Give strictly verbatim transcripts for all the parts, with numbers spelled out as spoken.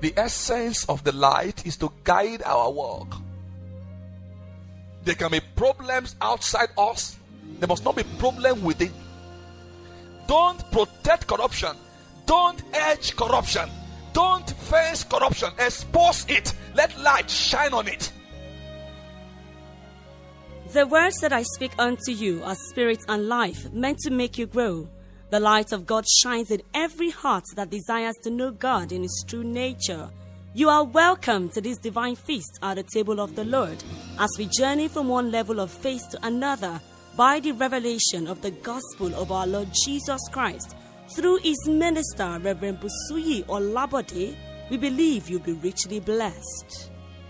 The essence of the light is to guide our walk. There can be problems outside us. There must not be problem within. Don't protect corruption. Don't edge corruption. Don't fence corruption. Expose it. Let light shine on it. The words that I speak unto you are spirit and life, meant to make you grow. The light of God shines in every heart that desires to know God in His true nature. You are welcome to this divine feast at the table of the Lord as we journey from one level of faith to another by the revelation of the gospel of our Lord Jesus Christ. Through His minister, Reverend Busuyi Olabode, we believe you'll be richly blessed.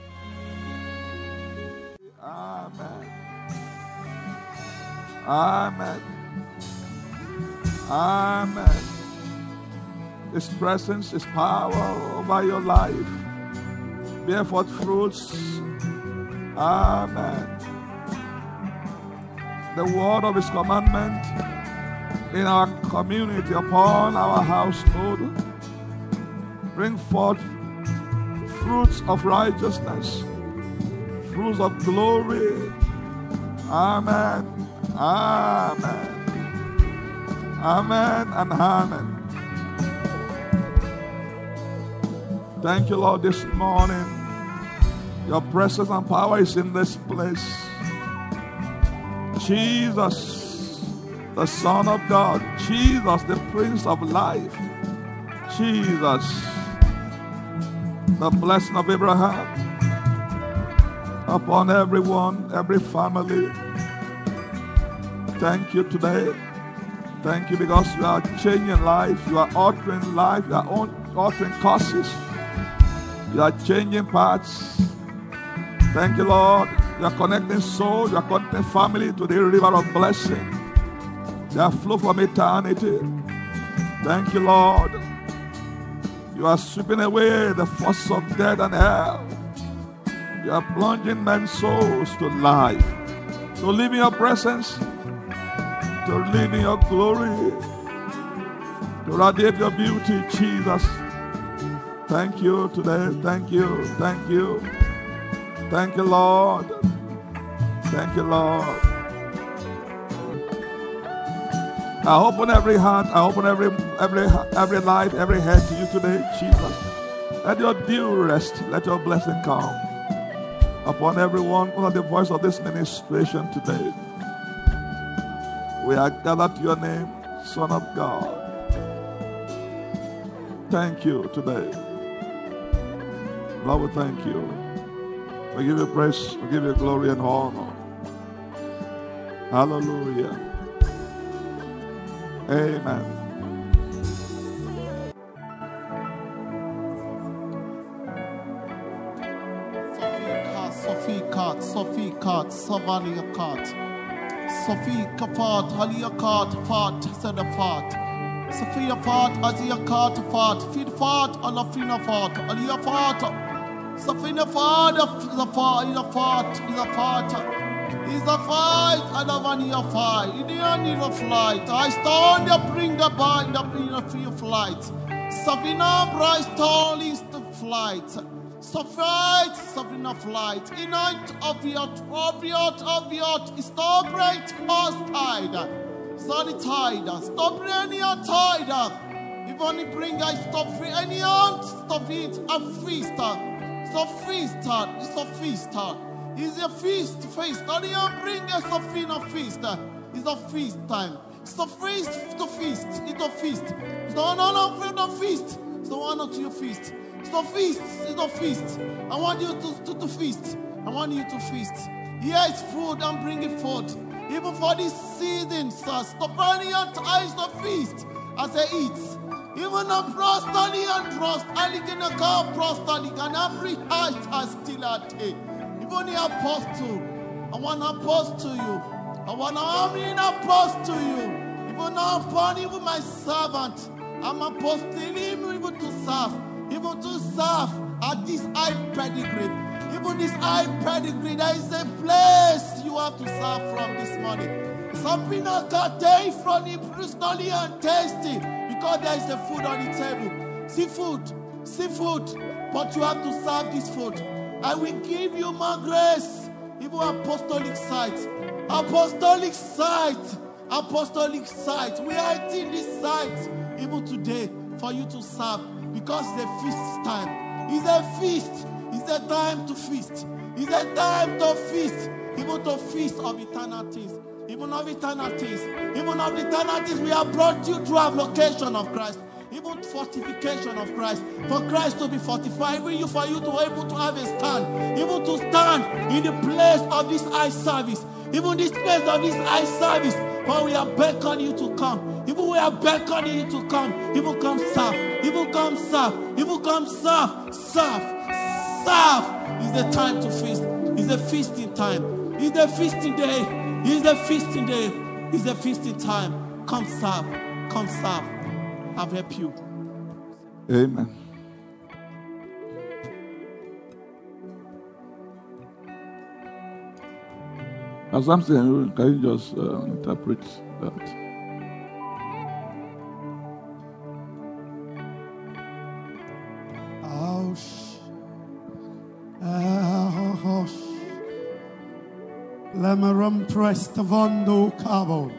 Amen. Amen. Amen. His presence, His power over your life. Bear forth fruits. Amen. The word of His commandment in our community, upon our household. Bring forth fruits of righteousness, fruits of glory. Amen. Amen. Amen and amen. Thank you, Lord, this morning. Your presence and power is in this place. Jesus, the Son of God. Jesus, the Prince of Life. Jesus, the blessing of Abraham upon everyone, every family. Thank you today. Thank you because you are changing life. You are altering life. You are altering courses. You are changing paths. Thank you, Lord. You are connecting soul. You are connecting family to the river of blessing. They are flow from eternity. Thank you, Lord. You are sweeping away the force of death and hell. You are plunging men's souls to life. To live in your presence. To live in your glory. To radiate your beauty, Jesus. Thank you today. Thank you. Thank you. Thank you, Lord. Thank you, Lord. I open every heart. I open every every every life, every head to you today, Jesus. Let your due rest. Let your blessing come upon everyone under the voice of this ministration today. We are gathered to your name, Son of God. Thank you today. Lord, we thank you. We give you praise. We give you glory and honor. Hallelujah. Amen. Sophie Kat, Sophie Kat, Savalia Kat, Sophie Kapat, Halia Kat, Fat, Sedafat, Sophia Fat, Azia Kat, Fat, Feed Fat, Alafina Fat, Alia Fat, Sophina Fat, the Fat, is a Fat, is a Fat, is a fight, and a Vania fight, in the end is a flight. I stand up, bring the bind up in a free flight. Sabina Bryce Tall is the flight. So flight, Sabrina flight. In night of yacht, of yacht, of yacht, stop right past tide. Sunny tide, stop any tide. If only bring I stop free any aunt, stop it a feast. So feast, it's a feast. It's a feast, feast. Only bring a Sophina feast. It's a feast time. So feast to feast, it's a feast. So no, no, no, no feast. So why not you feast? So feast, it's a feast. I want you to, to, to feast. I want you to feast. Here is food, I'm bringing food. Even for this season, sir. Stop running your eyes to feast as I eat. Even a prostany and trust, I can a car prostany, can every heart has still a day. Even the apostle, I want to post to you. I want to army a post to you. Even now, upon even my servant, I'm aposting him even to serve. Even to serve at this high pedigree. Even this high pedigree, there is a place you have to serve from this morning. Something that can take from it personally and tasty because there is a food on the table. See food. See food. But you have to serve this food. I will give you more grace. Even apostolic sight. Apostolic sight. Apostolic sight. We are eating this sight even today for you to serve. Because it's a feast time. It's a feast. It's a time to feast. It's a time to feast. Even to feast of eternal things. Even of eternal things. Even of eternal things. We have brought you to our location of Christ. Even fortification of Christ. For Christ to be fortified. Even you for you to be able to have a stand. Even to stand in the place of this eye service. Even this place of this eye service. For we are beckoning you to come. Even we are beckoning you to come. Even come serve. Even come serve. Even come serve. Serve. Serve. It's the time to feast. It's the feasting time. It's the feasting day. It's the feasting day. It's the feasting time. Come serve. Come serve. I've helped you. Amen. As I'm saying, can you just uh, interpret that? Ouch. Ouch. Lemarum prestavondo cabo.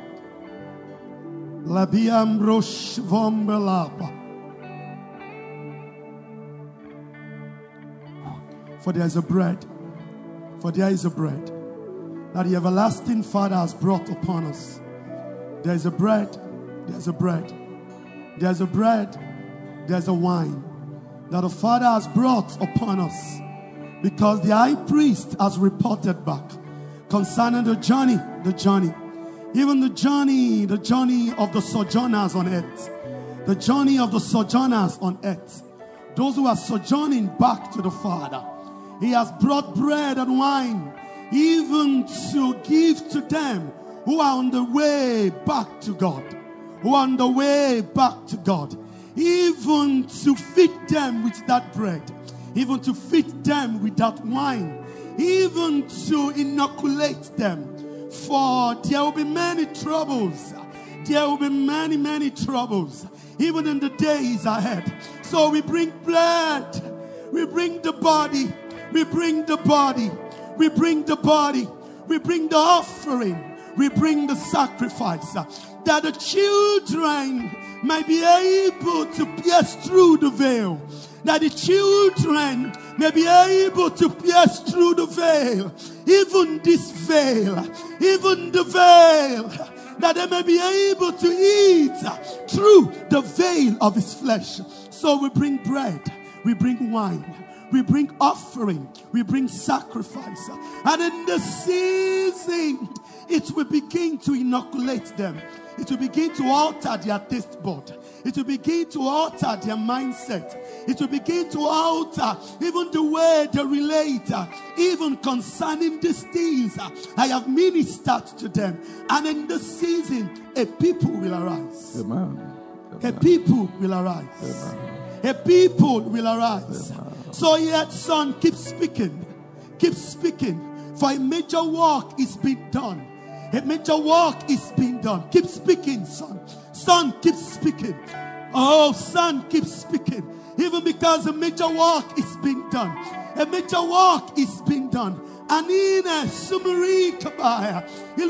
Labiam rosh vombelapa. For there is a bread. For there is a bread that the everlasting Father has brought upon us. There is a bread. There's a bread. There's a bread. There's a wine that the Father has brought upon us. Because the high priest has reported back concerning the journey, the journey. Even the journey, the journey of the sojourners on earth. The journey of the sojourners on earth. Those who are sojourning back to the Father. He has brought bread and wine even to give to them who are on the way back to God. Who are on the way back to God. Even to feed them with that bread. Even to feed them with that wine. Even to inoculate them. For there will be many troubles. There will be many, many troubles. Even in the days ahead. So we bring bread. We bring the body. We bring the body. We bring the body. We bring the offering. We bring the sacrifice. That the children may be able to pierce through the veil. That the children may be able to pierce through the veil. Even this veil. Even the veil. That they may be able to eat through the veil of his flesh. So we bring bread. We bring wine. We bring offering. We bring sacrifice. And in the season, it will begin to inoculate them. It will begin to alter their taste bud. It will begin to alter their mindset. It will begin to alter even the way they relate, even concerning these things. I have ministered to them. And in this season, a people will arise. Amen. A people will arise. Amen. A people will arise. Amen. So yet, son, keep speaking. Keep speaking. For a major work is being done. A major work is being done. Keep speaking, son. Son, keep speaking. Oh, son, keep speaking. Even because a major work is being done. A major work is being done. Anina sumari kabaya.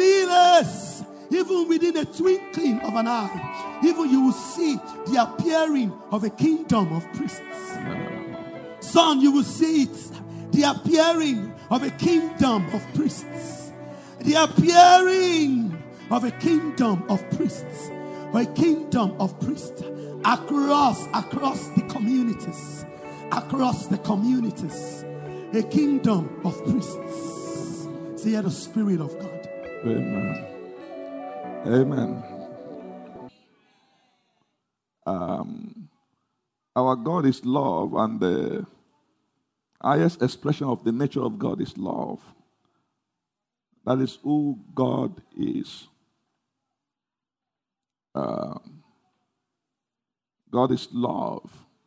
Ililes. Even within a twinkling of an eye, even you will see the appearing of a kingdom of priests. Son, you will see it. The appearing of a kingdom of priests. The appearing of a kingdom of priests. Or a kingdom of priests. Across, across the communities. Across the communities. A kingdom of priests. See the Spirit of God. Amen. Amen. Um, our God is love, and the highest expression of the nature of God is love. That is who God is. Uh, God is love.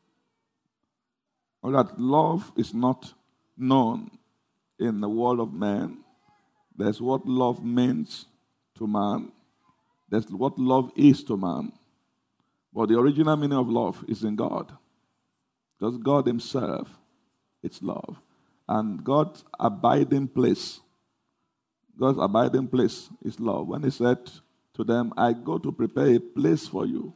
Or that love is not known in the world of man. That's what love means to man. That's what love is to man. But the original meaning of love is in God. Because God himself is love. And God's abiding place, God's abiding place is love. When he said to them, I go to prepare a place for you.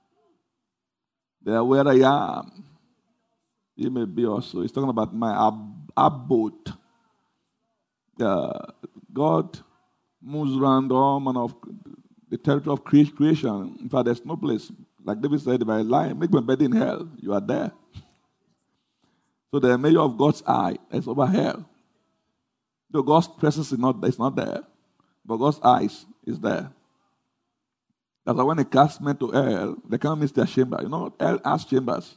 There where I am, you may be also. He's talking about my ab- abode. Uh, God moves around all manner of the territory of cre- creation. In fact, there's no place. Like David said, if I lie, make my bed in hell, you are there. So the measure of God's eye is over hell. So God's presence is not, is not there, but God's eyes is there. That's why when they cast men to hell, they can't miss their chamber. You know, hell has chambers.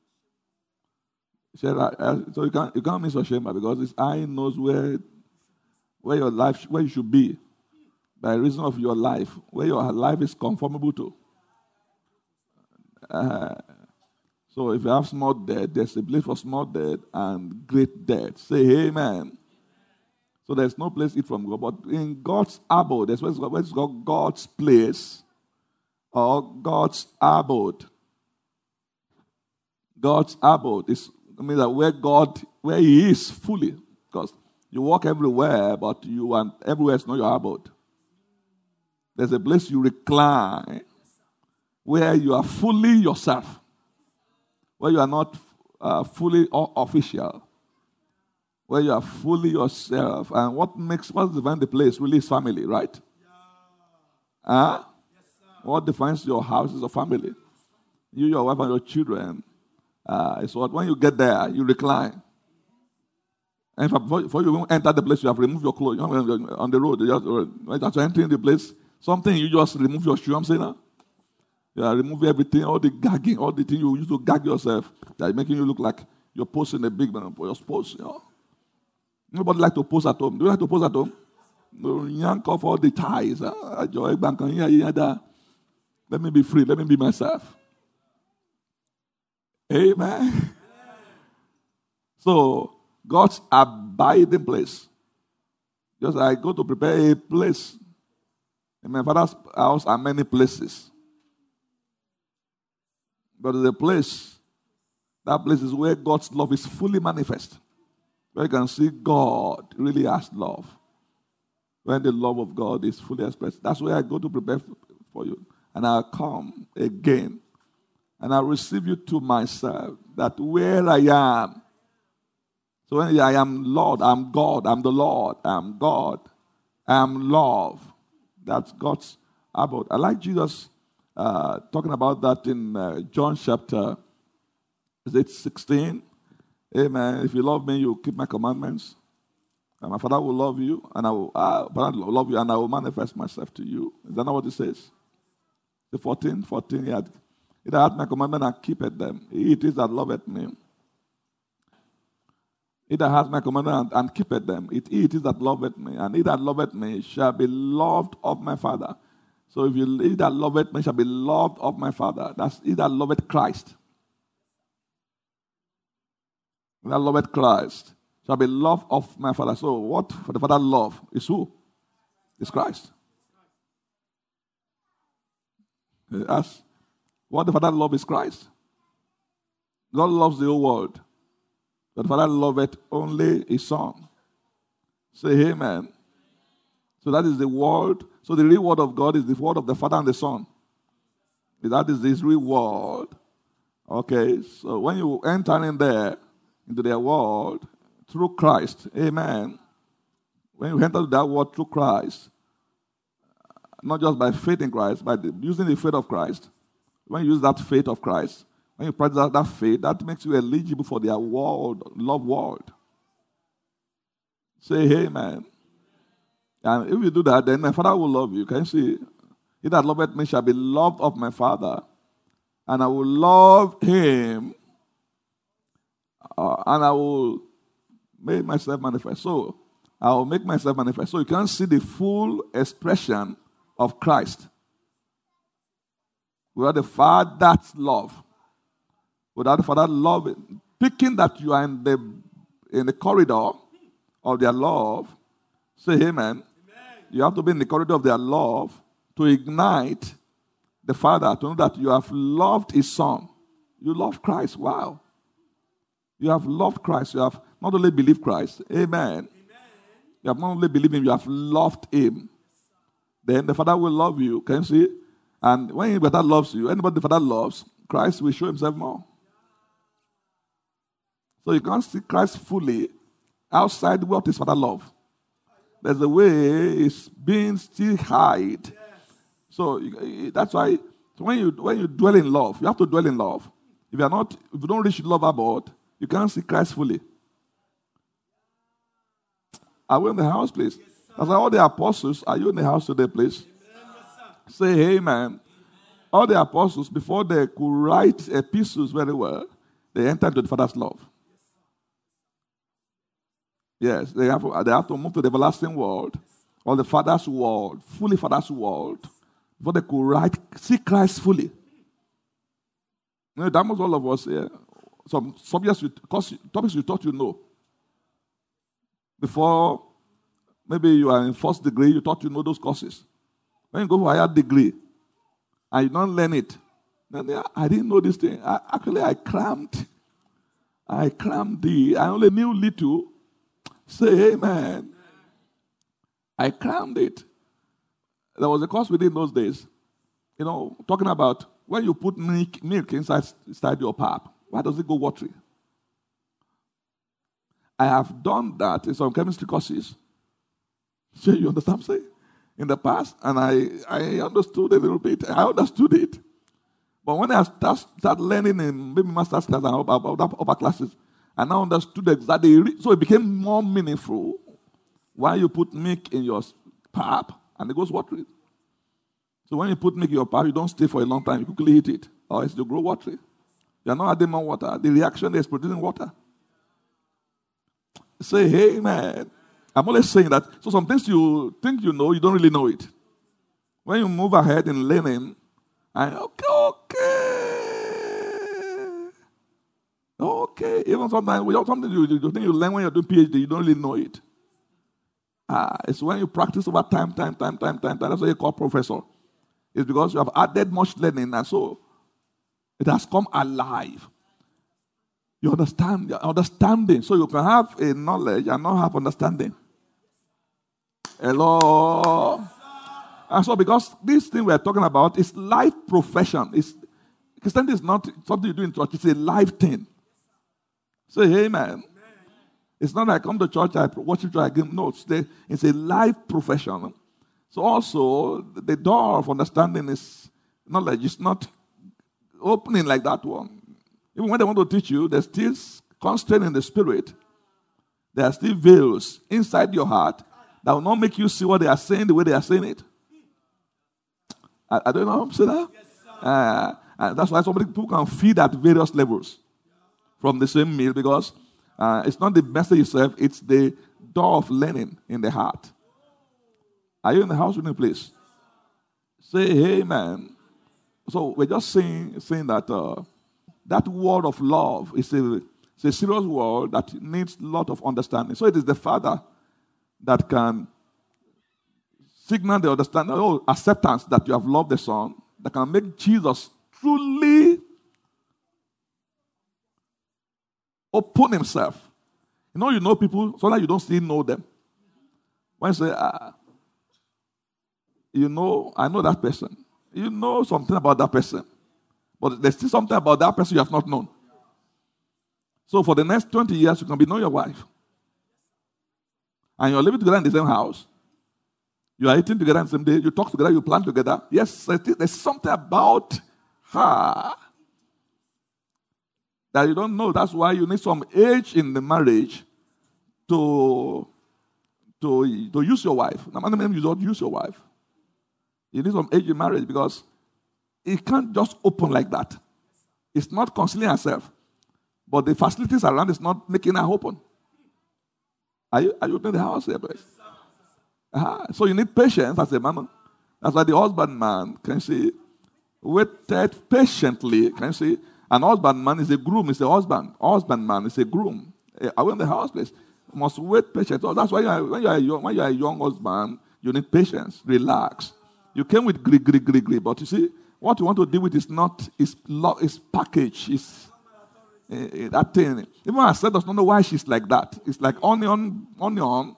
So you can't, you can't miss your chamber because his eye knows where, where your life, where you should be by reason of your life, where your life is conformable to. Uh, so if you have small debt, there's a place for small debt and great debt. Say amen. So there's no place it from God. But in God's abode, there's what's called God's place or God's abode. God's abode is I mean that where God, where He is fully. Because you walk everywhere, but you and everywhere is not your abode. There's a place you recline where you are fully yourself. Where you are not uh, fully official. Where you are fully yourself. And what makes, what defines the place really is family, right? Yeah. Huh? Yes, what defines your house is a family. You, your wife, and your children. Uh, it's what, when you get there, you recline. And before, before you enter the place, you have removed your clothes. You know, on the road, you just, as you're entering the place, something you just remove your shoe. I'm saying that. You yeah, remove everything, all the gagging, all the things you used to gag yourself. That making you look like you're posing a big man. You're supposed, you know. Nobody like to pose at home. Do you like to pose at home? No, yank off all the ties. Let me be free. Let me be myself. Amen. So, God's abiding place. Just I go to prepare a place. In my Father's house are many places. But there's a place. That place is where God's love is fully manifest. Where you can see God really has love. When the love of God is fully expressed. That's where I go to prepare for you. And I'll come again. And I'll receive you to myself. That where I am. So when I am Lord, I'm God. I'm the Lord. I'm God. I'm love. That's God's abode. I like Jesus uh, talking about that in uh, John chapter is it sixteen? Amen. If you love me, you keep my commandments. And my Father will love you, and I will, uh, Father will love you, and I will manifest myself to you. Is that not what it says? The fourteen, fourteen, he had, he that hath my commandment and keepeth them. He it is that loveth me. He that hath my commandment and, and keepeth them. It, he it is that loveth me, and he that loveth me shall be loved of my Father. So if you, he that loveth me shall be loved of my Father. That's he that loveth Christ. He that loveth Christ shall be loved of my Father. So what for the Father love is who? Is Christ. That's what the Father love is Christ. God loves the whole world. But the Father loveth only His Son. Say amen. So that is the word. So the real word of God is the word of the Father and the Son. That is His real word. Okay, so when you enter in there, into their world, through Christ, amen. When you enter that world through Christ, not just by faith in Christ, but using the faith of Christ, when you use that faith of Christ, when you practice that, that faith, that makes you eligible for their world, love world. Say amen. And if you do that, then my Father will love you. Can you see? He that loveth me shall be loved of my Father, and I will love him, uh, and I will make myself manifest. So, I will make myself manifest. So you can see the full expression of Christ. Without the Father's love. Without the Father's love, picking that you are in the in the corridor of their love, say amen. Amen. You have to be in the corridor of their love to ignite the Father, to know that you have loved His Son. You love Christ. Wow. You have loved Christ. You have not only believed Christ. Amen. Amen. You have not only believed him, you have loved him. Then the Father will love you. Can you see? And when the Father loves you, anybody the Father loves, Christ will show himself more. So you can't see Christ fully outside what his Father loves. There's a way it's being still hide. So that's why so when you when you dwell in love, you have to dwell in love. If you are not, if you don't reach love about, you can't see Christ fully. Are we in the house, please? That's why all the apostles, are you in the house today, please? Say amen. All the apostles, before they could write epistles very well, they entered into the Father's love. Yes, they have, they have to move to the everlasting world, or the Father's world, fully Father's world, before they could write, see Christ fully. You know, that was all of us here. Some subjects, you, topics you thought you know. Before, maybe you are in first degree, you thought you know those courses. When you go for higher degree, and you don't learn it, then yeah, I didn't know this thing. I, actually, I crammed. I crammed the, I only knew little. Say amen. I crammed it. There was a course we did in those days. You know, talking about when you put milk, milk inside, inside your pap, why does it go watery? I have done that in some chemistry courses. So you understand what I'm saying? In the past, and I, I understood a little bit. I understood it. But when I start, start learning in maybe master's class and upper, upper classes, I now understood exactly. So it became more meaningful why you put milk in your pap and it goes watery. So when you put milk in your pap, you don't stay for a long time. You quickly eat it, or else you grow watery. You are not adding more water. The reaction is producing water. Say, hey, man. I'm always saying that. So some things you think you know, you don't really know it. When you move ahead in learning, and okay, okay. Okay. Even sometimes, something you, you think you learn when you're doing PhD, you don't really know it. Ah, it's when you practice over time, time, time, time, time, time. That's what you call professor. It's because you have added much learning, and so it has come alive. You understand, you're understanding. So you can have a knowledge and not have understanding. Hello. And so because this thing we're talking about is life profession. It's, Christianity is not something you do in church. It's a life thing. Say amen. Amen. It's not like I come to church, I worship church, I give notes. It's a life profession. So also, the door of understanding is knowledge. It's not opening like that one. Even when they want to teach you, there's still constraint in the spirit. There are still veils inside your heart that will not make you see what they are saying the way they are saying it. I, I don't know how I'm saying that. Yes, uh, and that's why some people can feed at various levels from the same meal, because uh, it's not the message itself, it's the door of learning in the heart. Are you in the house with me, please? Say amen. So we're just saying, saying that uh, that word of love is a, it's a serious word that needs a lot of understanding. So it is the Father that can signal the understanding, oh, acceptance that you have loved the Son, that can make Jesus truly open himself. You know, you know people, so that you don't still know them. When you say, ah, you know, I know that person. You know something about that person. But there's still something about that person you have not known. So for the next twenty years, you can be knowing your wife. And you're living together in the same house. You are eating together on the same day. You talk together, you plan together. Yes, there's something about her that you don't know. That's why you need some age in the marriage to, to, to use your wife. Now, many men you don't use your wife. You need some age in marriage because it can't just open like that. It's not concealing herself. But the facilities around is not making her open. Are you, are you in the house here, please? Uh-huh. So you need patience as a man. That's why the husbandman can say, waited patiently. Can you see? An husbandman is a groom, is a husband. Husbandman is a groom. Are we in the house, please? You must wait patiently. So that's why you are, when, you are young, when you are a young husband, you need patience. Relax. You came with grig, grig, grig, grig. But you see, what you want to deal with is not, is, is package. Is, eh, eh, that thing. Even herself does not know why she's like that. It's like onion, onion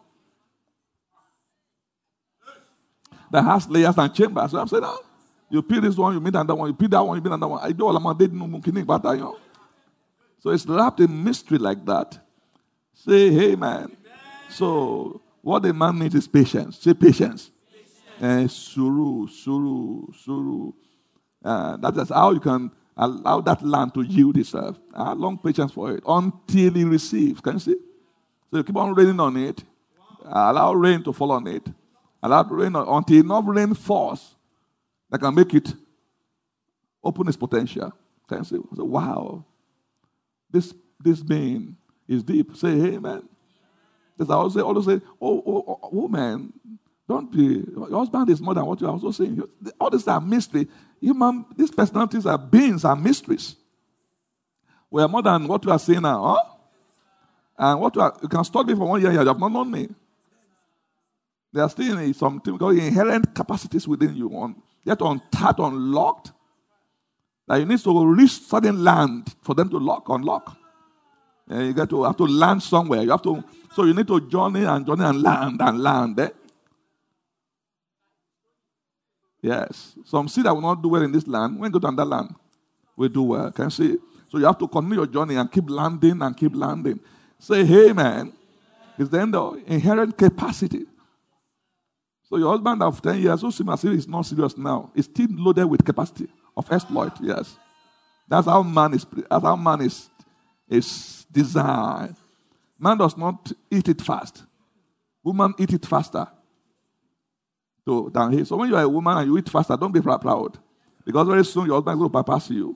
that has layers and chambers. So I'm saying, ah, you peel this one, you meet another one, you peel that one, you meet another one. I do all I'm dead, no mukini, but I know. So it's wrapped in mystery like that. Say, hey, man. So what the man needs is patience. Say patience. Uh, suru, suru, suru. Uh, that is how you can allow that land to yield itself. Uh, long patience for it until he receives. Can you see? So you keep on raining on it. Uh, allow rain to fall on it. Allow rain on, until enough rain falls that can make it open its potential. Can you see? So, wow. This this being is deep. Say, hey, man. Because I always say, always say oh, oh, oh, woman, don't be, your husband is more than what you're also saying. All these are mystery. Human, these personalities are beings, are mysteries. We are more than what you are saying now. Huh? And what you, are, you can study for one year, you have not known me. There are still something called inherent capacities within you. On, you have to untap, unlocked. That you need to reach certain land for them to lock, unlock. And you get to have to land somewhere. You have to, so you need to journey and journey and land and land. Eh? Yes. Some see that will not do well in this land. When you go to another land, we do well. Can you see? So you have to continue your journey and keep landing and keep landing. Say, hey, man. It's then the inherent capacity. So your husband of ten years, who seems as if he's not serious now, is still loaded with capacity of exploit. Yes. That's how man is, that's how man is, is designed. Man does not eat it fast. Woman eat it faster. So, than he. So when you are a woman and you eat faster, don't be proud. Because very soon your husband will bypass you.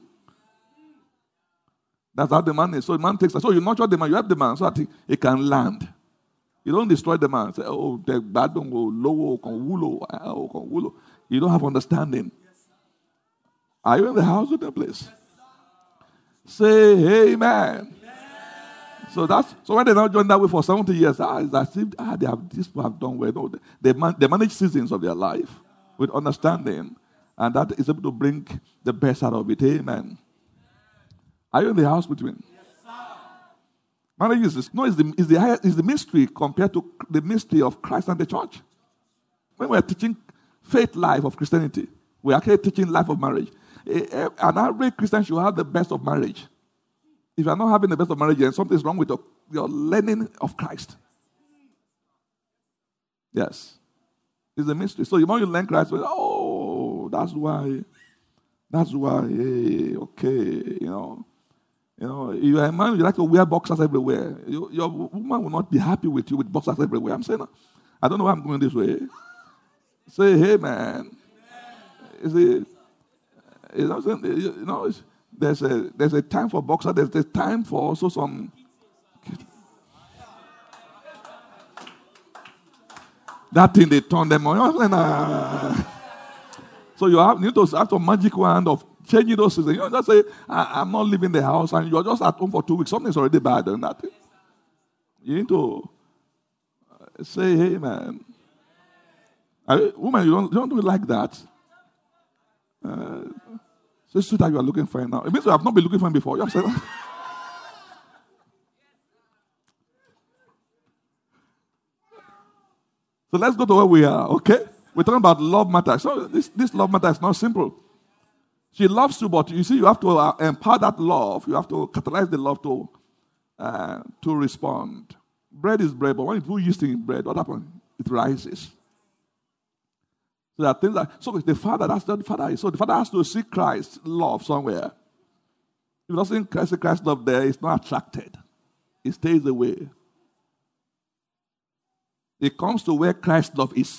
That's how the man is. So the man takes, so you nurture the man, you help the man so that he, he can land. You don't destroy the man. Say, oh, the bad don't go low, con wulo, oh, con wulo. You don't have understanding. Are you in the house or the place? Say amen. So that's so when they now join that way for seventy years, ah, it's as if ah, they have these people have done well. No, they, they, man, they manage seasons of their life with understanding, and that is able to bring the best out of it. Amen. Are you in the house between? Yes, sir. Marriage is no, is the is the highest, is the mystery compared to the mystery of Christ and the church. When we are teaching faith life of Christianity, we are actually teaching life of marriage. An average Christian should have the best of marriage. If you are not having the best of marriage, then something is wrong with your, your learning of Christ. Yes. It's a mystery. So the more you learn Christ, oh, that's why. That's why. Hey, okay, you know. You know, you are a man, you like to wear boxers everywhere. You, your woman will not be happy with you with boxers everywhere. I'm saying, I don't know why I'm going this way. Say, hey, man. Is it? You know, you know there's a there's a time for boxer. There's a time for also some. That thing they turn them on. So you have you need to have some magic wand of changing those things. You don't just say, I, I'm not leaving the house, and you're just at home for two weeks. Something's already bad in that. You need to say, hey, man. I, woman, you don't, you don't do it like that. Uh, so it's true that you are looking for him now. It means you have not been looking for him before. You have said that. So let's go to where we are, okay? We're talking about love matter. So this, this love matter is not simple. She loves you, but you see, you have to uh, empower that love. You have to catalyze the love to uh, to respond. Bread is bread, but when you put yeast in bread, what happens? It rises. So that things like so the father, that's what the father is. So the father has to see Christ's love somewhere. If he doesn't see Christ's love there, he's not attracted. He stays away. He comes to where Christ's love is.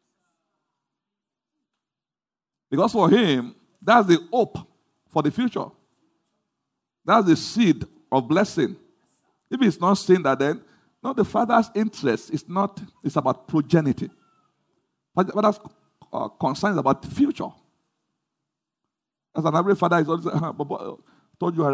Because for him, that's the hope for the future. That's the seed of blessing. If he's not saying that, then no, the father's interest is not, it's about progeny. But that's uh, concerned about the future. As an average father is always uh, told you,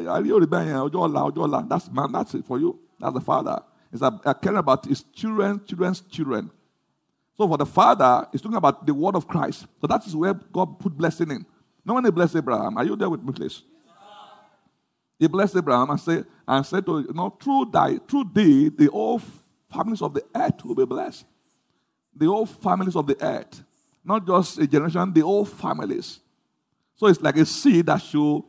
uh, that's man, that's it for you. That's the father. It's a, a caring about his children, children's children. So for the father, he's talking about the word of Christ. So that is where God put blessing in. No one blessed Abraham. Are you there with me, please? He blessed Abraham and said, and said to you know, through thy, through thee, the whole families of the earth will be blessed. The whole families of the earth. Not just a generation, the whole families. So it's like a seed that should,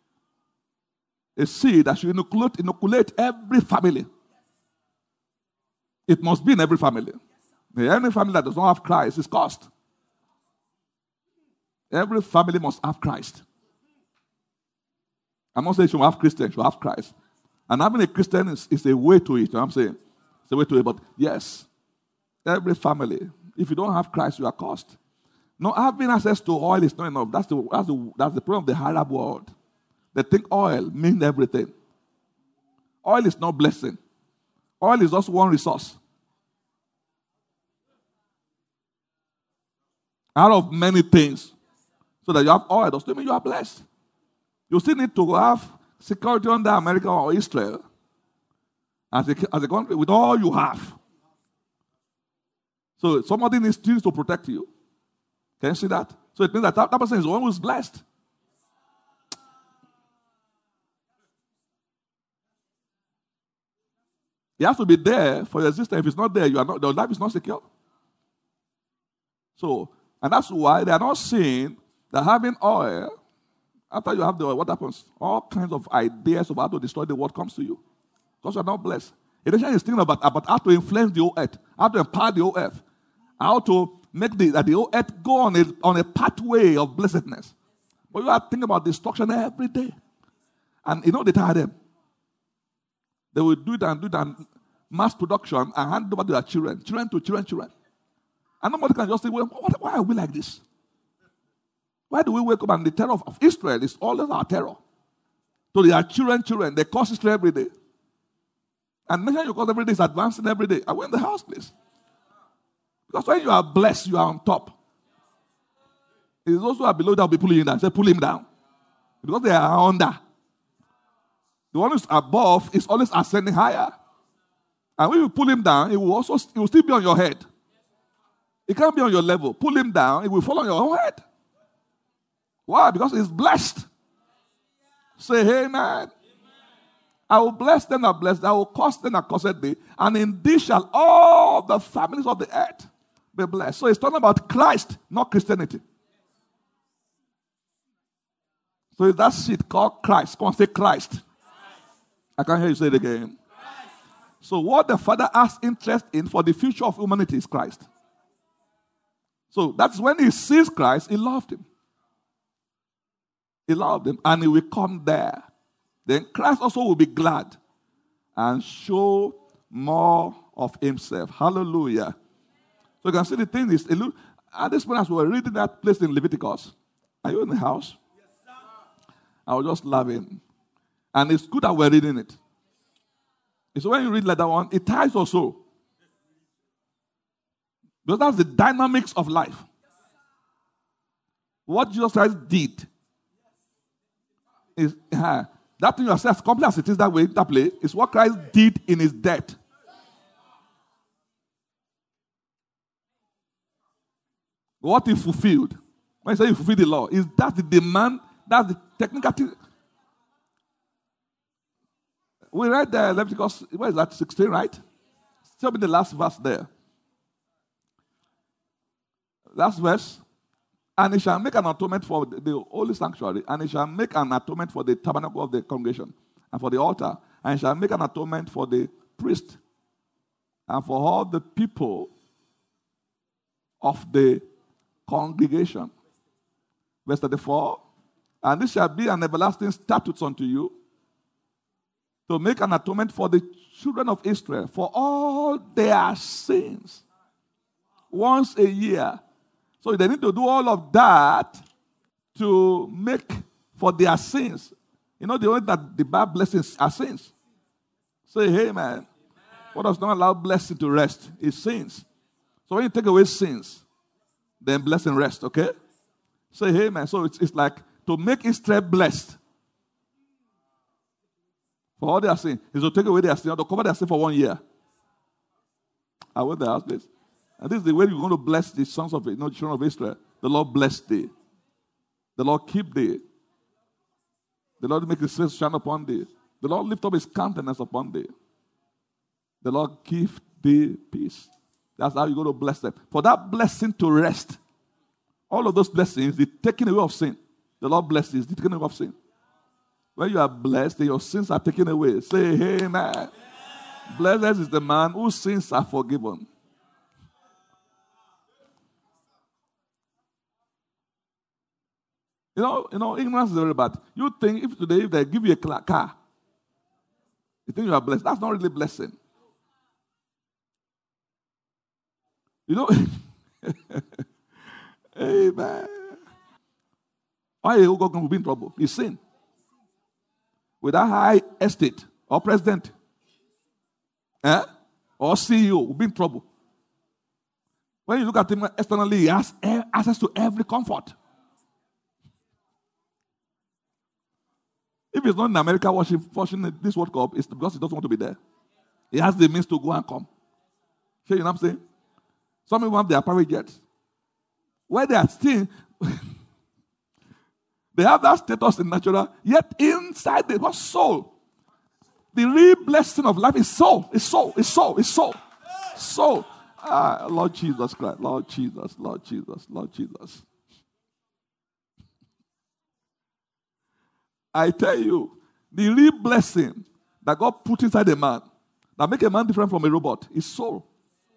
a seed that should inoculate, inoculate every family. It must be in every family. Any family that does not have Christ is cursed. Every family must have Christ. I'm not saying you should have Christians, you should have Christ. And having a Christian is, is a way to it, you know what I'm saying? It's a way to it, but yes, every family, if you don't have Christ, you are cursed. No, having access to oil is not enough. That's the, that's the, that's the problem of the Arab world. They think oil means everything. Oil is not blessing. Oil is just one resource. Out of many things. So that you have oil doesn't mean you are blessed. You still need to have security under America or Israel as a, as a country with all you have. So somebody needs, needs to protect you. Can you see that? So it means that that, that person is the one who is blessed. He has to be there for your existence. If it's not there, you are not, your life is not secure. So, and that's why they are not saying that having oil, after you have the oil, what happens? All kinds of ideas of how to destroy the world comes to you. Because you are not blessed. Elisha is thinking about, about how to influence the whole earth, how to empower the whole earth, how to make the, that the whole earth go on a, on a pathway of blessedness. But you are thinking about destruction every day. And you know they tire them. They will do it and do it and mass production and hand over to their children, children to children, children. And nobody can just say, well, why are we like this? Why do we wake up and the terror of, of Israel is always our terror? So they are children, children. They cause Israel every day. And make sure you cause every day is advancing every day. I went in the house, please. Because when you are blessed, you are on top. It is those who are below that will be pulling you down. Say, pull him down. Because they are under. The one who's above is always ascending higher. And when you pull him down, it will also it will still be on your head. It can't be on your level. Pull him down, it will fall on your own head. Why? Because he's blessed. Say, hey, man. I will bless them that bless them. I will curse them that cursed thee. And in thee shall all the families of the earth be blessed. So it's talking about Christ, not Christianity. So it's that seed called Christ. Come on, say Christ. Christ. I can't hear you say it again. Christ. So what the Father has interest in for the future of humanity is Christ. So that's when he sees Christ, he loved him. He loved him and he will come there. Then Christ also will be glad and show more of himself. Hallelujah. So you can see the thing is, at this point as we were reading that place in Leviticus, are you in the house? Yes, sir. I was just laughing. And it's good that we're reading it. So when you read like that one, it ties also. Because that's the dynamics of life. What Jesus Christ did is uh, that thing you are saying, as complete as it is that way, that play, is what Christ did in his death. What he fulfilled. When he said he fulfilled the law, is that the demand, that's the technical thing. We read there, Leviticus, what is that, sixteen, right? Tell me the last verse there. Last verse. And he shall make an atonement for the holy sanctuary, and he shall make an atonement for the tabernacle of the congregation, and for the altar, and he shall make an atonement for the priest, and for all the people of the congregation. Verse thirty-four. And this shall be an everlasting statute unto you, to make an atonement for the children of Israel, for all their sins, once a year. So they need to do all of that to make for their sins. You know, the only that the Bible blessings are sins. Say, hey, man. What does not allow blessing to rest is sins. So when you take away sins, then blessing rest, okay? Say, hey, man. So it's, it's like to make Israel blessed. For all their sin, is to take away their sin, or to cover their sin for one year. I went there, house, please. And this is the way you're going to bless the sons of, you know, children of Israel. The Lord bless thee. The Lord keep thee. The Lord make his face shine upon thee. The Lord lift up his countenance upon thee. The Lord give thee peace. That's how you go to bless them. For that blessing to rest, all of those blessings, the taking away of sin. The Lord blesses the taking away of sin. When you are blessed, your sins are taken away. Say, hey, man. Blessed is the man whose sins are forgiven. You know, you know, ignorance is very bad. You think if today if they give you a car, you think you are blessed. That's not really blessing. You know, amen. Why you going to be in trouble? He's sin. With that high estate or president, eh? Or C E O will be in trouble. When you look at him externally, he has access to every comfort. If he's not in America watching, watching this World Cup, it's because he doesn't want to be there. He has the means to go and come. You know what I'm saying? Some people have their private jets. Where they are still, they have that status in natural, yet inside they got soul. The real blessing of life is soul. It's soul. It's soul. It's soul. Soul. Ah, Lord Jesus Christ. Lord Jesus. Lord Jesus. Lord Jesus. I tell you, the real blessing that God put inside a man, that make a man different from a robot, is soul.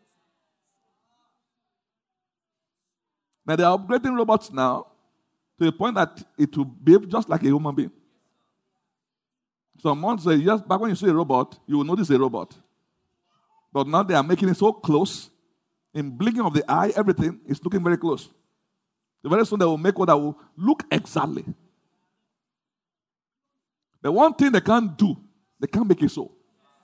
Now they are upgrading robots now to the point that it will behave just like a human being. Some months, just back when you see a robot, you will notice a robot. But now they are making it so close, in blinking of the eye, everything is looking very close. The very soon they will make one that will look exactly. The one thing they can't do, they can't make it so.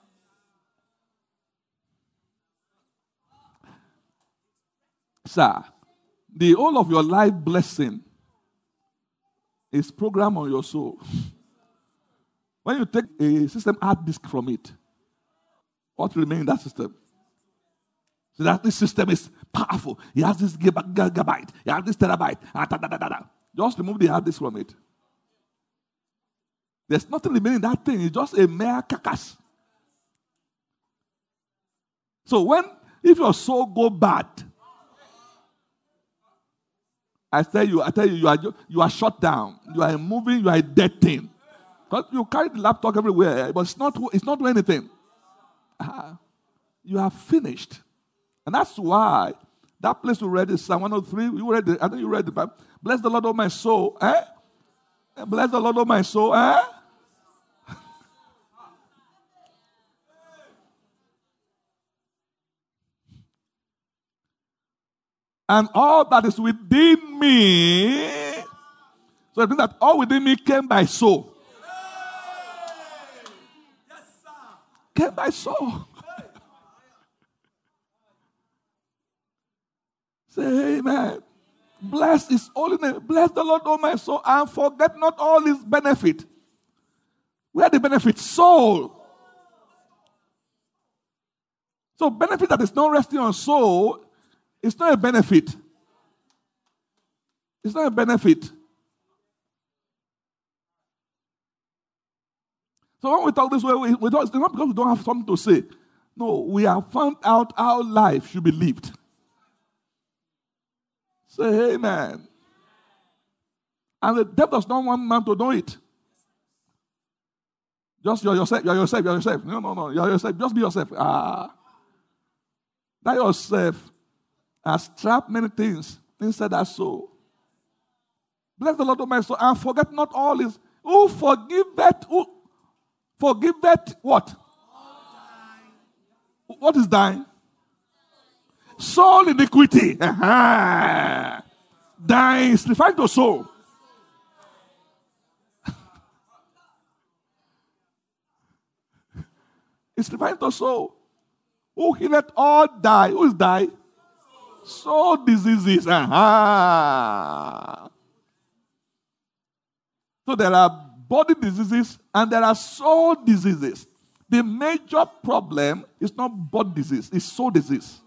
Sir, the whole of your life blessing is programmed on your soul. When you take a system hard disk from it, what remains in that system? So that this system is powerful. It has this gigabyte. It has this terabyte. Just remove the hard disk from it. There's nothing remaining in that thing. It's just a mere carcass. So when, if your soul go bad, I tell you, I tell you, you are you are shut down. You are moving. You are a dead thing. Because you carry the laptop everywhere, but it's not it's not doing anything. Uh, you are finished, and that's why that place you read is Psalm one oh three. You read it. I think you read it. Bless the Lord, O my soul. Eh? Bless the Lord, O my soul. Eh? And all that is within me. So it means that all within me came by soul. Came by soul. Say amen. Bless his holy name. Bless the Lord, O my soul, and forget not all his benefit. Where the benefit? Soul. So benefit that is not resting on soul, it's not a benefit. It's not a benefit. So when we talk this way, we, we don't, it's not because we don't have something to say. No, we have found out how life should be lived. Say amen. And the devil does not want man to know it. Just you're yourself, you're yourself, you're yourself. No, no, no, you're yourself. Just be yourself. Ah. That yourself has trapped many things inside that soul. Bless the Lord, O my soul, and forget not all his. Who forgiveth, who forgiveth what? What is dying? Soul iniquity. Uh-huh. Dying is referring to soul. It's referring to soul. Who healeth all die? Who is die? Soul diseases. Uh-huh. So there are body diseases and there are soul diseases. The major problem is not body disease, it's soul disease.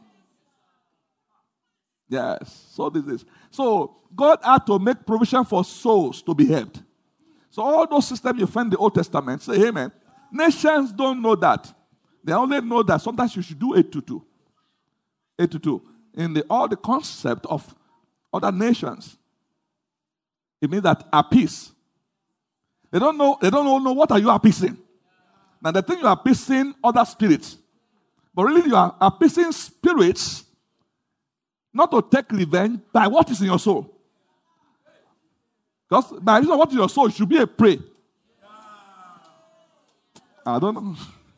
Yes, soul disease. So God had to make provision for souls to be helped. So all those systems you find in the Old Testament, say amen. Nations don't know that. They only know that sometimes you should do eight to two. eight to two. In the, all the concept of other nations, it means that appease. They don't know, they don't know what are you appeasing. Now they think you are appeasing other spirits. But really you are appeasing spirits not to take revenge by what is in your soul. Because by reason of what is in your soul should be a prey. I don't know.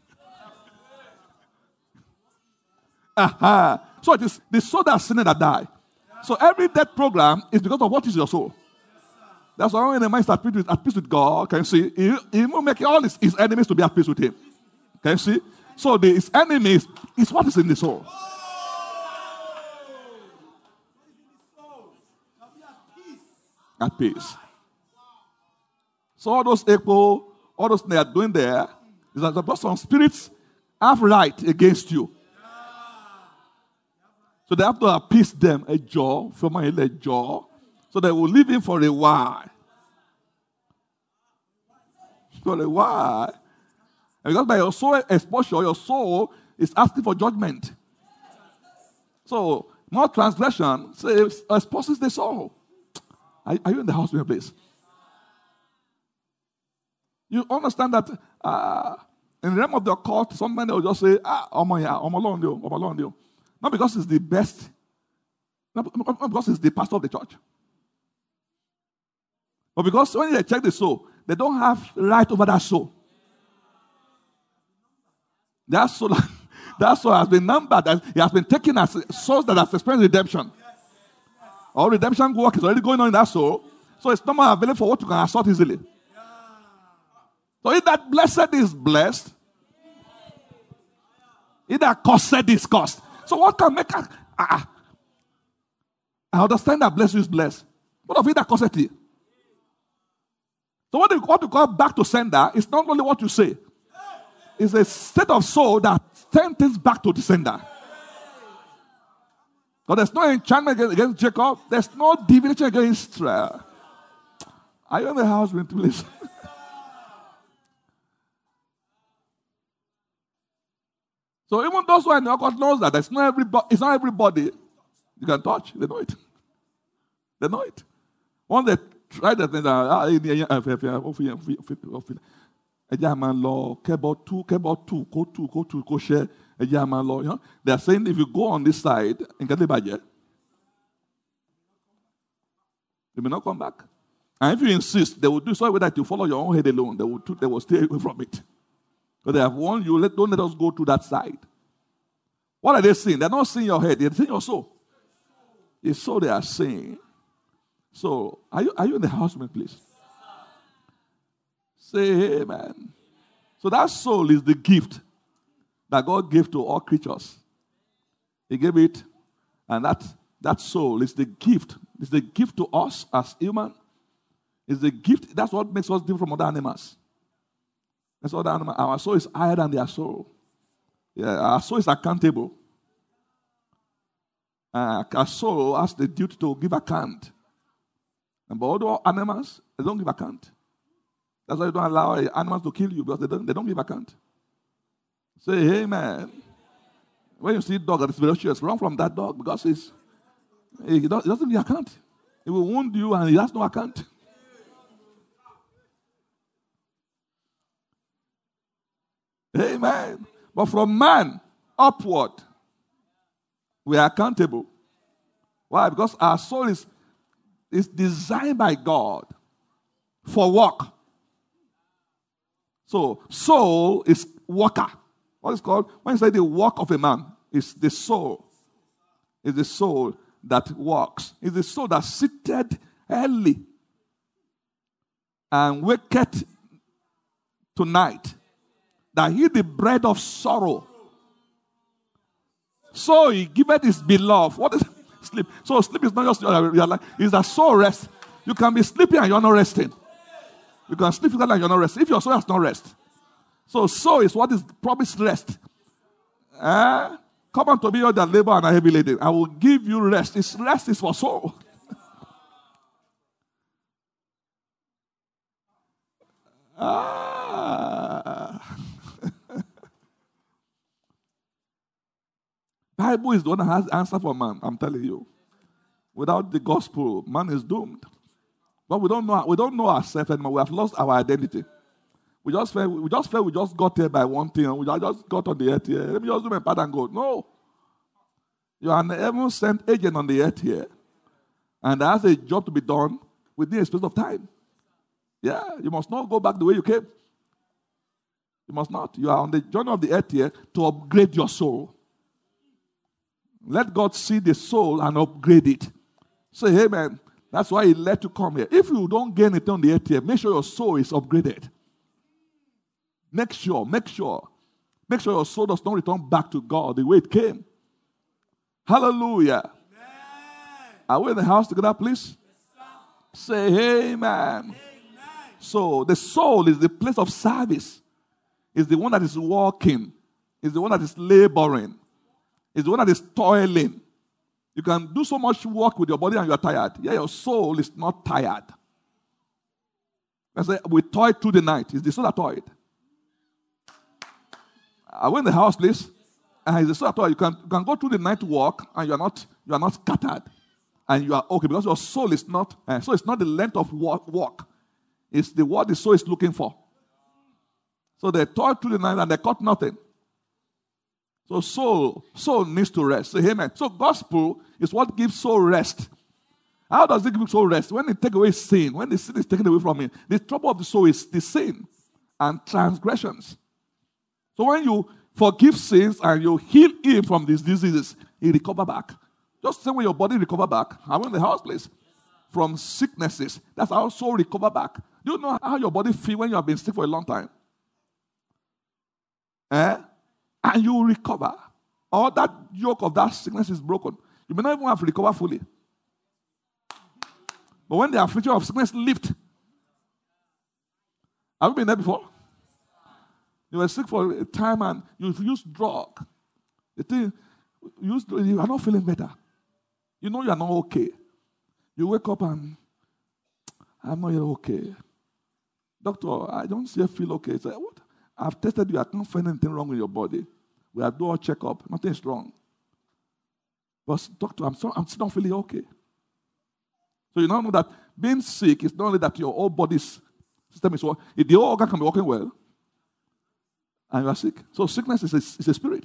Aha. So it is the soul that sinned that die. So every death program is because of what is your soul. That's why when the mind starts at peace with God, can you see? He, he will make all his, his enemies to be at peace with him. Can you see? So the, his enemies is what is in the soul. At peace. So all those echo, all those they are doing there, is that some spirits have right against you. So they have to appease them a jaw, from a jaw, so they will leave him for a while. For a while. And because by your soul exposure, your soul is asking for judgment. So more transgression says exposes the soul. Are, are you in the house, please? You understand that uh, in the realm of the occult, somebody will just say, ah, Omo ya, Omo Londio, Omo Londio. Not because it's the best, not because it's the pastor of the church. But because when they check the soul, they don't have right over that soul. That soul, that soul has been numbered, it has been taken as souls that have experienced redemption. All redemption work is already going on in that soul, so it's not more available for what you can assert easily. So if that blessed is blessed, if that cursed is cursed. So what can make us? Ah, I understand that blessed is blessed. What of it that cursed you? So what you, what you call back to sender is not only what you say. It's a state of soul that sends things back to the sender. But there's no enchantment against, against Jacob. There's no divination against Israel. Are you in the house with please? So even those who are in the occult knows that it's not everybody, it's not everybody you can touch. They know it. They know it. Once they try that, they are they are saying if you go on this side and get the budget, you may not come back. And if you insist, they will do so that you follow your own head alone. They will, they will stay away from it. But they have warned you, let, don't let us go to that side. What are they saying? They're not seeing your head, they're seeing your soul. It's so they are saying. So, are you, are you in the house, man, please? Say amen. So that soul is the gift that God gave to all creatures. He gave it, and that, that soul is the gift. It's the gift to us as human. It's the gift. That's what makes us different from other animals. That's what animal. Our soul is higher than their soul. Yeah, our soul is accountable. Uh, our soul has the duty to give account. And but other animals, they don't give account. That's why you don't allow animals to kill you, because they don't, they don't give account. Say amen. When you see a dog that is ferocious, run from that dog, because it's, it doesn't give account. It will wound you and it has no account. Amen. But from man upward, we are accountable. Why? Because our soul is, is designed by God for work. So, soul is worker. What is called? When you say the work of a man, it's the soul. It's the soul that works. It's the soul that seated early and waketh tonight, that he the bread of sorrow. So he giveth his beloved. What is sleep? So sleep is not just your life. It's a soul rest. You can be sleeping and you're not resting. You can sleep and you're not resting. If your soul has not rest. So soul is what is promised rest. Eh? Come unto me, all that labor and are heavy laden. I will give you rest. This rest is for soul. Ah. Bible is the one that has the answer for man, I'm telling you. Without the gospel, man is doomed. But we don't know we don't know ourselves anymore. We have lost our identity. We just felt we just felt we just got here by one thing and we just got on the earth here. Let me just do my part and go. No. You are an heaven sent agent on the earth here. And there's a job to be done within a space of time. Yeah, you must not go back the way you came. You must not. You are on the journey of the earth here to upgrade your soul. Let God see the soul and upgrade it. Say, hey man, that's why He let you come here. If you don't gain it on the earth here, make sure your soul is upgraded. Make sure, make sure. Make sure your soul does not return back to God the way it came. Hallelujah. Amen. Are we in the house together, please? Yes, say amen. Amen. So the soul is the place of service. It's the one that is working. It's the one that is laboring. It's the one that is toiling. You can do so much work with your body and you are tired. Yeah, your soul is not tired. I say, we toiled through the night. It's the soul that toiled. Are we in the house, please? And it's the soul that toiled. You can, you can go through the night work and you are not you are not scattered. And you are okay because your soul is not, uh, so it's not the length of work, work. It's the what the soul is looking for. So they toiled through the night and they caught nothing. So soul, soul needs to rest. Say amen. So gospel is what gives soul rest. How does it give soul rest? When it takes away sin, when the sin is taken away from it, the trouble of the soul is the sin and transgressions. So when you forgive sins and you heal him from these diseases, he recover back. Just the same way your body recover back. I'm in the house, please. From sicknesses. That's how soul recover back. Do you know how your body feel when you have been sick for a long time? Eh? And you recover. Or that yoke of that sickness is broken. You may not even have to recover fully. But when the affliction of sickness lift, have you been there before? You were sick for a time and you used drug. The thing, you, used, you are not feeling better. You know you are not okay. You wake up and, I'm not yet okay. Doctor, I don't see feel okay. Say, what? I've tested you. I can't find anything wrong with your body. We have done a checkup. Nothing's wrong. But doctor, I'm, so, I'm still not feeling okay. So you now know that being sick is not only that your whole body's system is working. The whole organ can be working well, and you are sick. So sickness is a, is a spirit.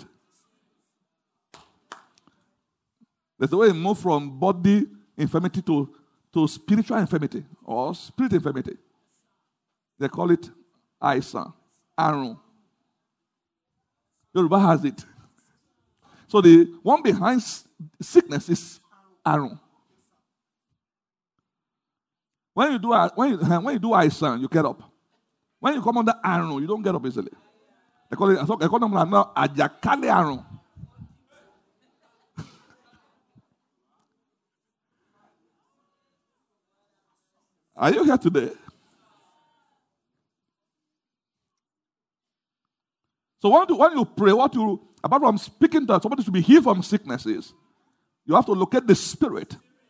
There's a way to move from body infirmity to, to spiritual infirmity or spirit infirmity. They call it Aisan, Arun. Yoruba has it. So the one behind sickness is Arun. When you do when you, when you do Aisan, you get up. When you come under Arun, you don't get up easily. They call it. They call them now Ajakale Arun. Are you here today? So when you, when you pray, what you, apart from speaking to somebody to be healed from sicknesses, you have to locate the spirit.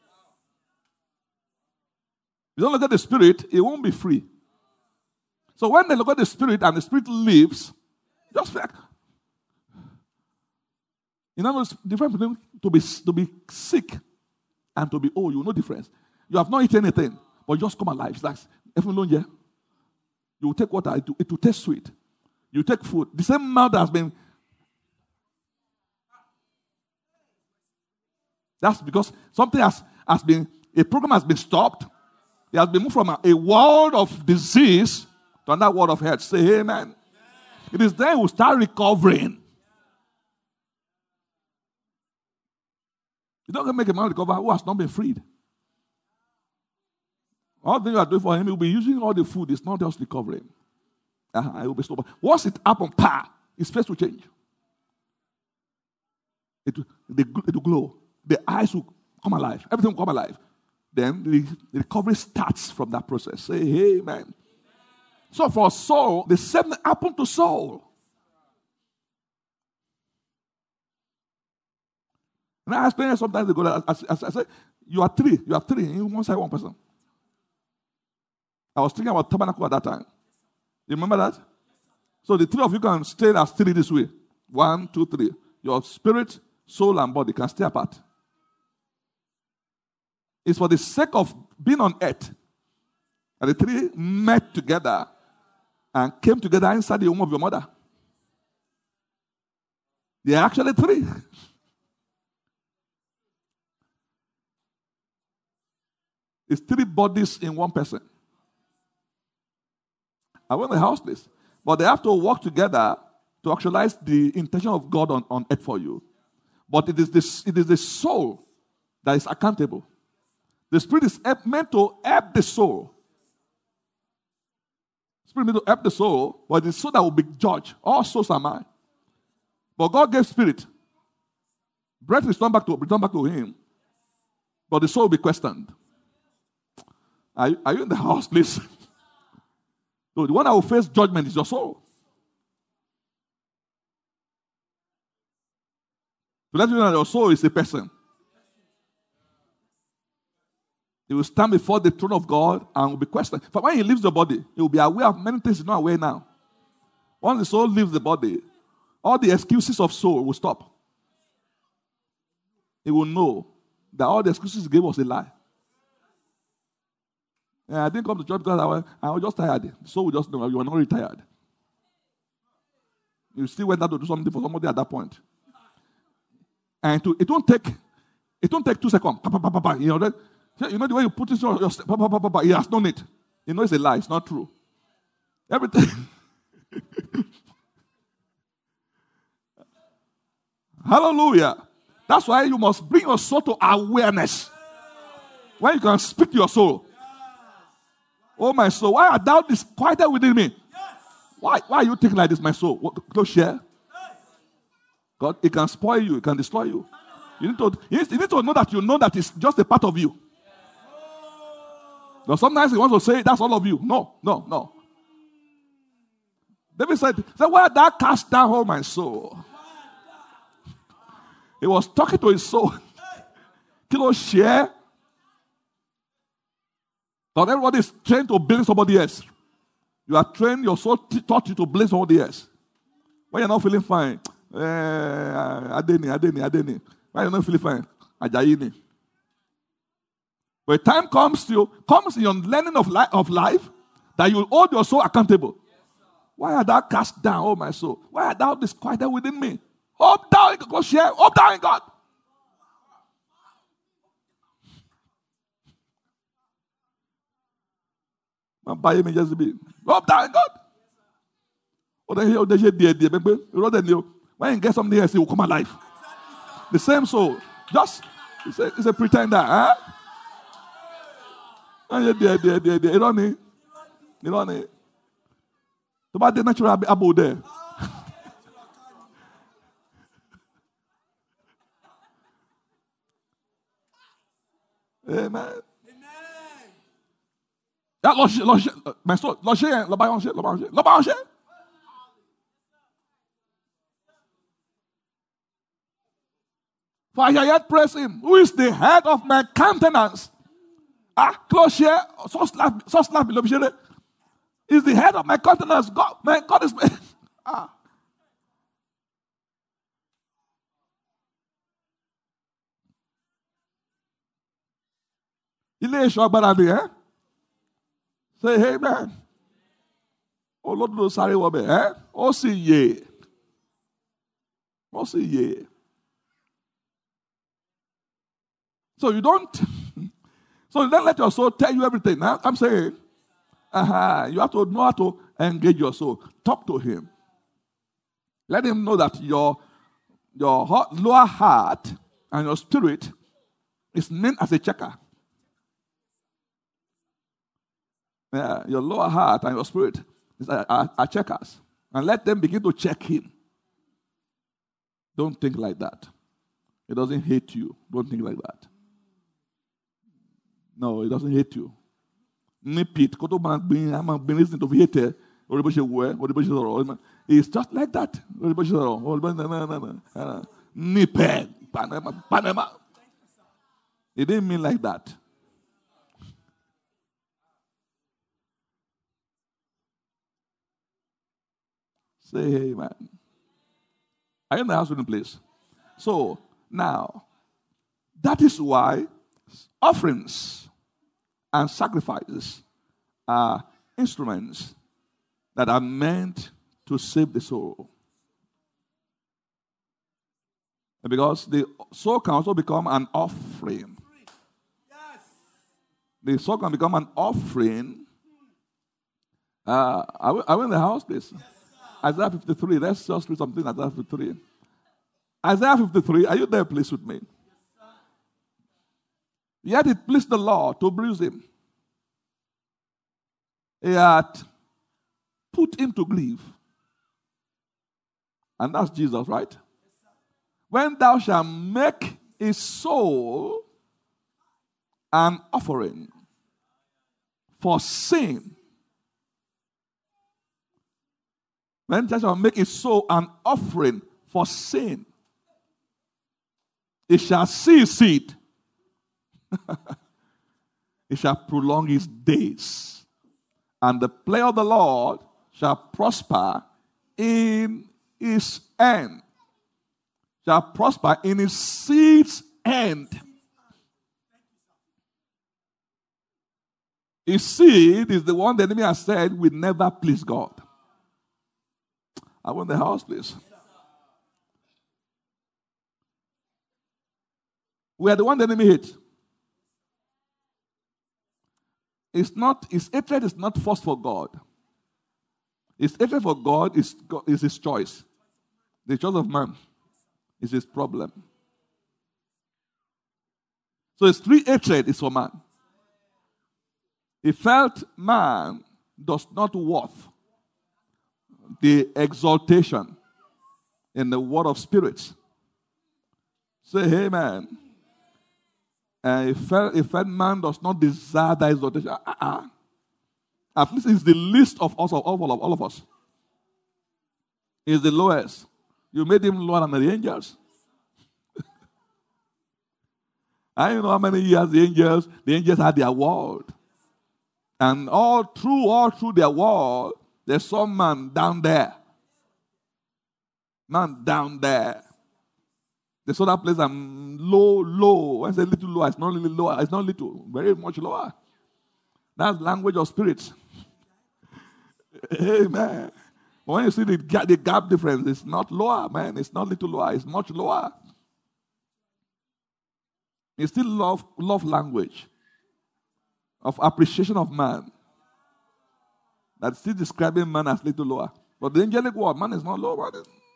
You don't locate the spirit, it won't be free. So when they locate the spirit and the spirit leaves, just like, you know, it's different between to be, to be sick and to be old. You know the difference. You have not eaten anything, but just come alive. It's like, everyone yeah. You will take water, it will, it will taste sweet. You take food. The same mouth that has been. That's because something has, has been, a program has been stopped. It has been moved from a, a world of disease to another world of health. Say amen. Amen. It is then we start recovering. You don't make a man recover who has not been freed. All the thing you are doing for him, he will be using all the food. It's not just recovering. Uh-huh, it will be stopped. Once it happens, pa, his face will change. It will, it will glow. The eyes will come alive. Everything will come alive. Then the, the recovery starts from that process. Say amen. So for soul, the same thing happened to soul. And I explained it sometimes ago. I, I, I, I said, you are three. You are three. You one side, one person. I was thinking about tabernacle at that time. You remember that? So the three of you can stay as three this way. One, two, three. Your spirit, soul, and body can stay apart. It's for the sake of being on earth. And the three met together and came together inside the womb of your mother. They are actually three. It's three bodies in one person. I went to the house place. But they have to work together to actualize the intention of God on, on earth for you. But it is, this, it is the soul that is accountable. The spirit is meant to help the soul. The spirit is meant to help the soul, but it's the soul that will be judged. All souls are mine. But God gave spirit. Breath is returned back to, returned back to him. But the soul will be questioned. Are you, are you in the house, please? So the one that will face judgment is your soul. To let you know that your soul is a person. He will stand before the throne of God and will be questioned. But when he leaves the body, he will be aware of many things he's not aware now. Once the soul leaves the body, all the excuses of soul will stop. He will know that all the excuses he gave was a lie. Yeah, I didn't come to church because I was, I was just tired. The soul will just know you were not really tired. You still went out to do something for somebody at that point. And to, it won't take it won't take two seconds. Pa, pa, pa, pa, pa, you know that. You know the way you put it on your pa, pa, pa, pa, pa, he has done it. You know it's a lie, it's not true. Everything. Hallelujah. That's why you must bring your soul to awareness. When you can speak to your soul. Oh my soul, why are thou disquieted within me? Why, why are you thinking like this, my soul? What, close share. God, it can spoil you, it can destroy you. You need to, you need, you need to know that you know that it's just a part of you. But sometimes he wants to say that's all of you. No, no, no. David said, said why thou cast down all my soul? He was talking to his soul. Kilo share. Not everybody is trained to blame somebody else. You are trained, your soul t- taught you to blame somebody else. When you're not feeling fine, eh, Adeni, Adeni, Adeni. When you're not feeling fine, Ajayini. When time comes to you, comes in your learning of, li- of life, that you will hold your soul accountable. Why art thou cast down, oh my soul? Why art thou disquieted within me? Hope thou in God, share, hope thou in God. Buy me just be. Hope thou in God. When you get something else, it will come alive. The same soul. Just, it's a, it's a pretender. Huh? You don't need. You don't need. About the natural abo there. Amen. Yeah, loche, loche, my soul, loche, lo ba loche, lo ba loche, lo ba loche. For I shall yet praise him, who is the head of my countenance. Ah, close here, so slap, so slap, is the head of my countenance. God, my God is my. Ah. Ilé ìṣọ́ agbára mi, eh? Say, hey man. Oh Lord, no sorry, woman, eh? Oh, see ye. Oh, see ye. So you don't. So don't let your soul tell you everything. Huh? I'm saying, uh-huh, you have to know how to engage your soul. Talk to him. Let him know that your your heart, lower heart and your spirit is meant as a checker. Yeah, your lower heart and your spirit are, are, are checkers. And let them begin to check him. Don't think like that. He doesn't hate you. Don't think like that. No, he doesn't hate you. It's just like that. It didn't mean like that. Say amen. Are you in the house with me, please? So, now, that is why offerings and sacrifices are instruments that are meant to save the soul. Because the soul can also become an offering. Yes. The soul can become an offering. Uh, are, we, are we in the house, please? Yes, Isaiah fifty-three. Let's just read something. Isaiah fifty-three. Isaiah fifty-three. Are you there, please, with me? Yes, Yet it pleased the Lord to bruise him. He had put him to grief. And that's Jesus, right? When thou shalt make his soul an offering for sin. When thou shalt make his soul an offering for sin, he shall see his seed. He shall prolong his days. And the pleasure of the Lord shall prosper in his end. Shall prosper in his seed's end. His seed is the one the enemy has said will never please God. I want the house, please. We are the one the enemy hates. It's not, his hatred is not forced for God. His hatred for God is, is his choice. The choice of man is his problem. So his true hatred is for man. He felt man does not worth the exaltation in the word of spirits. Say amen. And he felt, he felt man does not desire that exaltation. Uh-uh. At least it's the least of us, of all of, all of us. He's the lowest. You made him lower than the angels. I don't know how many years the angels, the angels had their world. And all through, all through their world, there's some man down there. Man down there. They saw that place and low, low. When I say little lower, it's not really lower. It's not little, very much lower. That's language of spirits. Amen. When you see the gap, the gap difference, it's not lower, man. It's not little lower. It's much lower. It's still love, love language of appreciation of man. That's still describing man as little lower. But the angelic world, man is not lower.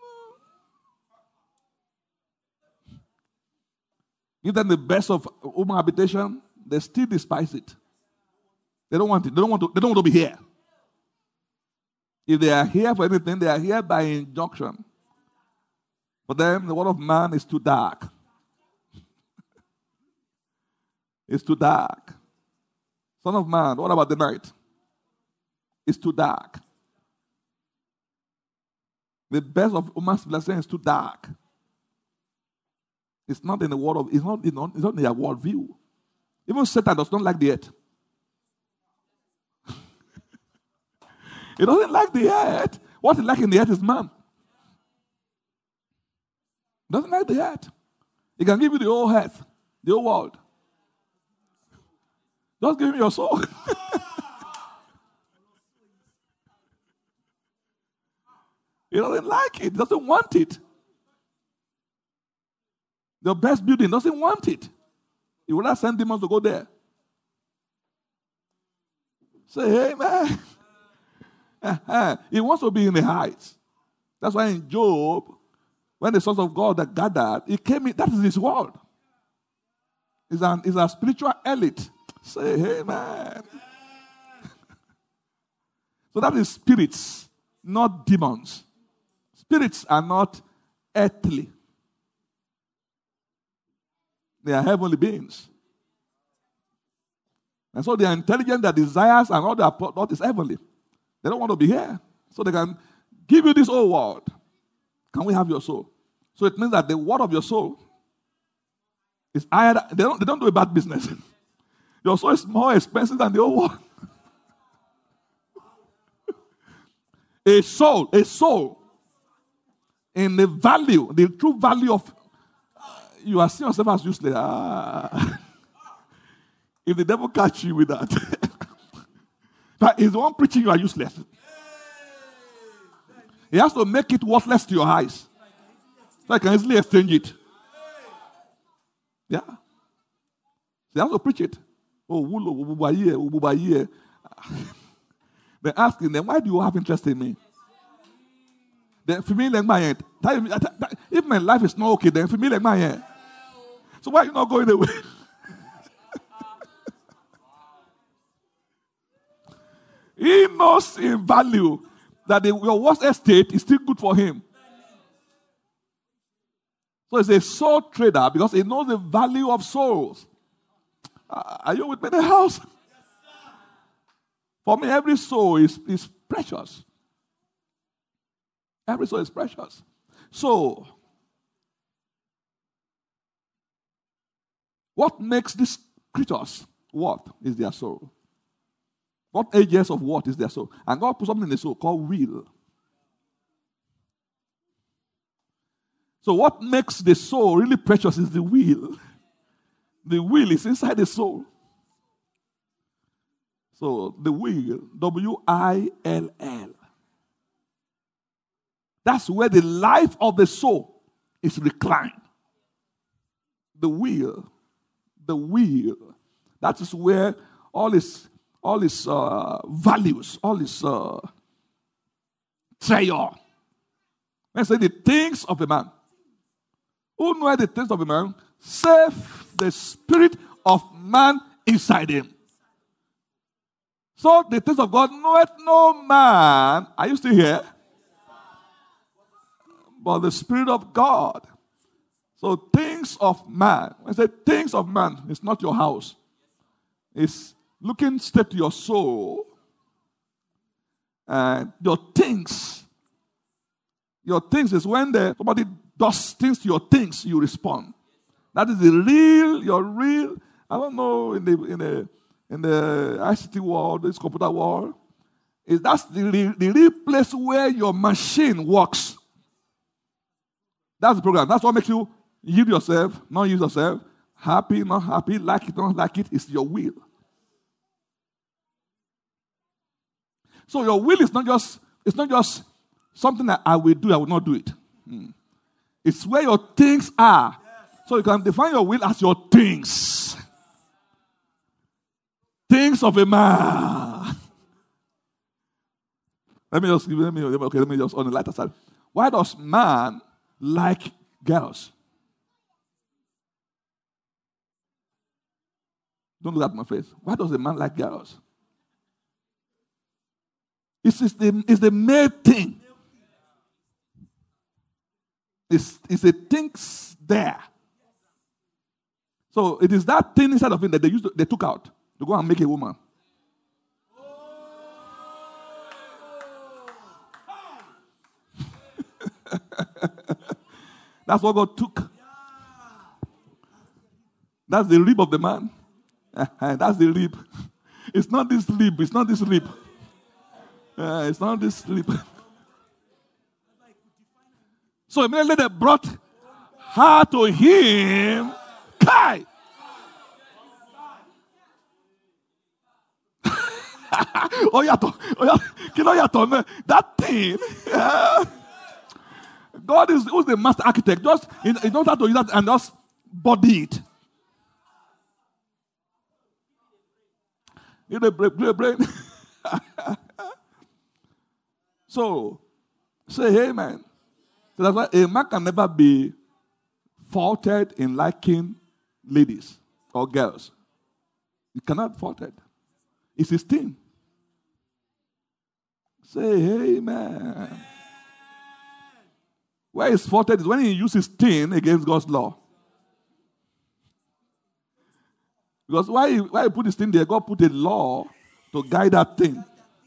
Give them the best of human habitation, they still despise it. They don't want it. They don't want to, they don't want to be here. If they are here for anything, they are here by injunction. For them, the word of man is too dark. It's too dark. Son of man, what about the night? It's too dark. The best of human's blessing is too dark. It's not in the world of, it's not, it's not, it's not in their world view. Even Satan does not like the earth. He doesn't like the earth. What he likes in the earth is man. He doesn't like the earth. He can give you the whole earth, the whole world. Just give him your soul. He doesn't like it. He doesn't want it. The best building doesn't want it. He will not send demons to go there. Say, hey, man. He wants to be in the heights. That's why in Job, when the sons of God that gathered, he came in, that is his world. He's, an, he's a spiritual elite. Say, hey, man. So that is spirits, not demons. Spirits are not earthly. They are heavenly beings. And so they are intelligent, their desires and all their thought is heavenly. They don't want to be here. So they can give you this old world. Can we have your soul? So it means that the word of your soul is higher. They don't, they don't do a bad business. Your soul is more expensive than the old world. A soul, a soul in the value, the true value of, uh, you are seeing yourself as useless. Ah. If the devil catch you with that, but he's the one preaching you are useless. He has to make it worthless to your eyes. So I can easily exchange it. Yeah. He has to preach it. Oh, wulo, wububaye, wububaye. They're asking them, why do you have interest in me? Then for me, like my end. If my life is not okay, then for me, like my end. So why are you not going away? He knows in value that the, your worst estate is still good for him. So he's a soul trader because he knows the value of souls. Uh, are you with me in the house? For me, every soul is, is precious. Every soul is precious. So, what makes these creatures what is their soul? What ages of what is their soul? And God put something in the soul called will. So what makes the soul really precious is the will. The will is inside the soul. So the will, W I L L. That's where the life of the soul is reclined. The will. The will. That is where all its all its uh, values, all its uh, treasure. Let's say the things of a man. Who know the things of a man? Save the spirit of man inside him. So the things of God knoweth no man. Are you still here? But the Spirit of God. So things of man. When I say things of man, it's not your house. It's looking straight to your soul. And your things. Your things is when the, somebody does things to your things, you respond. That is the real, your real, I don't know, in the in the in the I C T world, this computer world, is that's the, the, the real place where your machine works. That's the program. That's what makes you yield yourself, not use yourself, happy, not happy, like it, not like it. It's your will. So your will is not just it's not just something that I will do, I will not do it. Hmm. It's where your things are. So you can define your will as your things. Things of a man. Let me just give let me okay, let me just on the lighter side. Why does man like girls? Don't look at my face. Why does a man like girls? It's, it's, the, it's the male thing. It's, it's a things there. So it is that thing inside of him that they used to, they took out to go and make a woman. That's what God took. That's the rib of the man. That's the rib. It's not this rib. It's not this rib. Uh, it's not this rib. So immediately they brought her to him. Kai! oh yeah, oh yeah, you know yeah, that thing. Uh, God is who's the master architect. Just you don't have to use that and just body it. You know, brain, brain. So say amen. So that's why a man can never be faulted in liking ladies or girls. You cannot fault it. It's his thing. Say amen. Where he's faulted is when he uses thing against God's law. Because why he, why he put this thing there? God put a law to guide that thing.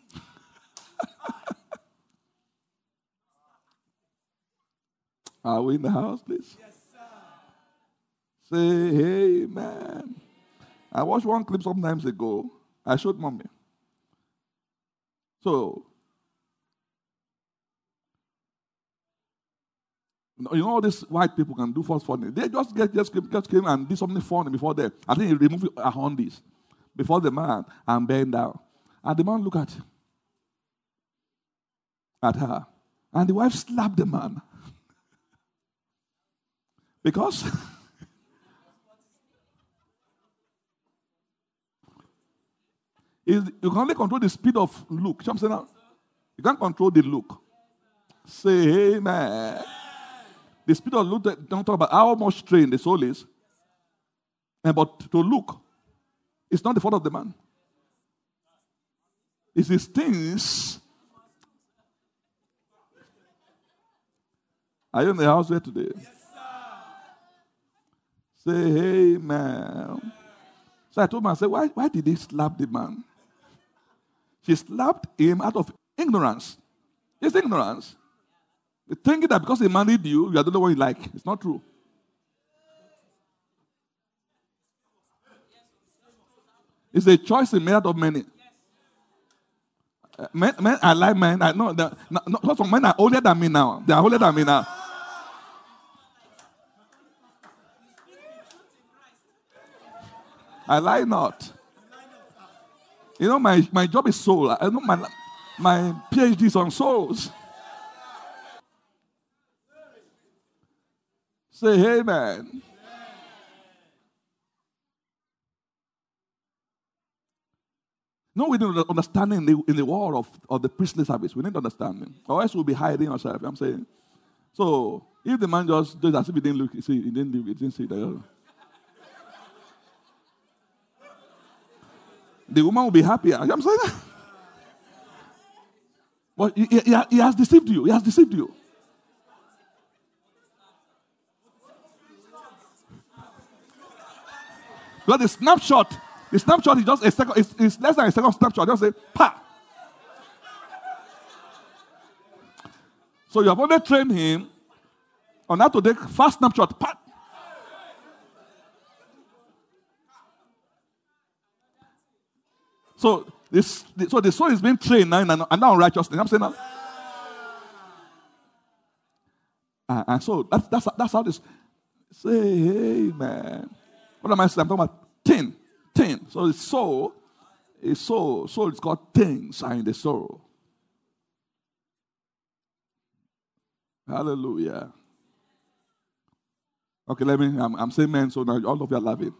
Are we in the house, please? Yes, sir. Say amen. I watched one clip some times ago. I showed mommy. So, You know all these white people can do false funny. They just get just came, just came and did something funny before them. I think he removed her undies before the man and bent down. And the man looked at at her. And the wife slapped the man. Because you can only control the speed of look. You know what I'm saying now? You can't control the look. Say amen. The speed of look, don't talk about how much trained the soul is. And but to look, it's not the fault of the man. It's his things. Are you in the house here today? Yes, sir. Say amen. So I told her, I said, why, why did he slap the man? She slapped him out of ignorance. It's ignorance. Thinking that because he married you, you are the only one you like. It's not true. It's a choice he made out of many. Uh, men, men, I like men. I know that not some men are older than me now. They are older than me now. I lie not. You know, my, my job is soul. I know my, my PhD is on souls. Say amen. No, we need understanding in the, in the war of, of the priestly service. We need understanding. Or else we'll be hiding ourselves. I'm saying. So, if the man just does as if he didn't look, see, he didn't look, he didn't see that. The woman will be happier. I'm saying that. But he, he, he has deceived you. He has deceived you. Because the snapshot, the snapshot is just a second, it's, it's less than a second snapshot. Just say, pa. So you have only trained him on how to take fast snapshot, pa. So this, so the soul is being trained now, and, and now righteousness. I'm saying that. Uh, and so that's that's that's how this. Say amen. What am I saying? I'm talking about tin, tin. So the soul, is soul, soul is called things are in the soul. Hallelujah. Okay, let me. I'm, I'm saying man. So now all of you are laughing.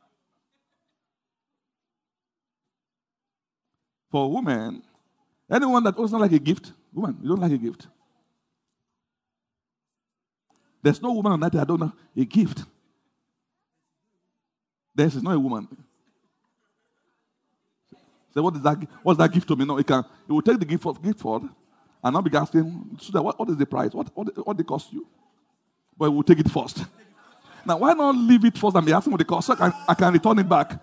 For women, anyone that doesn't like a gift, woman, you don't like a gift. There's no woman on that that don't know a gift. This is not a woman. So what is that? What's that gift to me? No, it can. It will take the gift of gift for, and not be asking. So that what, what is the price? What what what it cost you? But it will take it first. Now why not leave it first and be asking what it cost? So I can, I can return it back.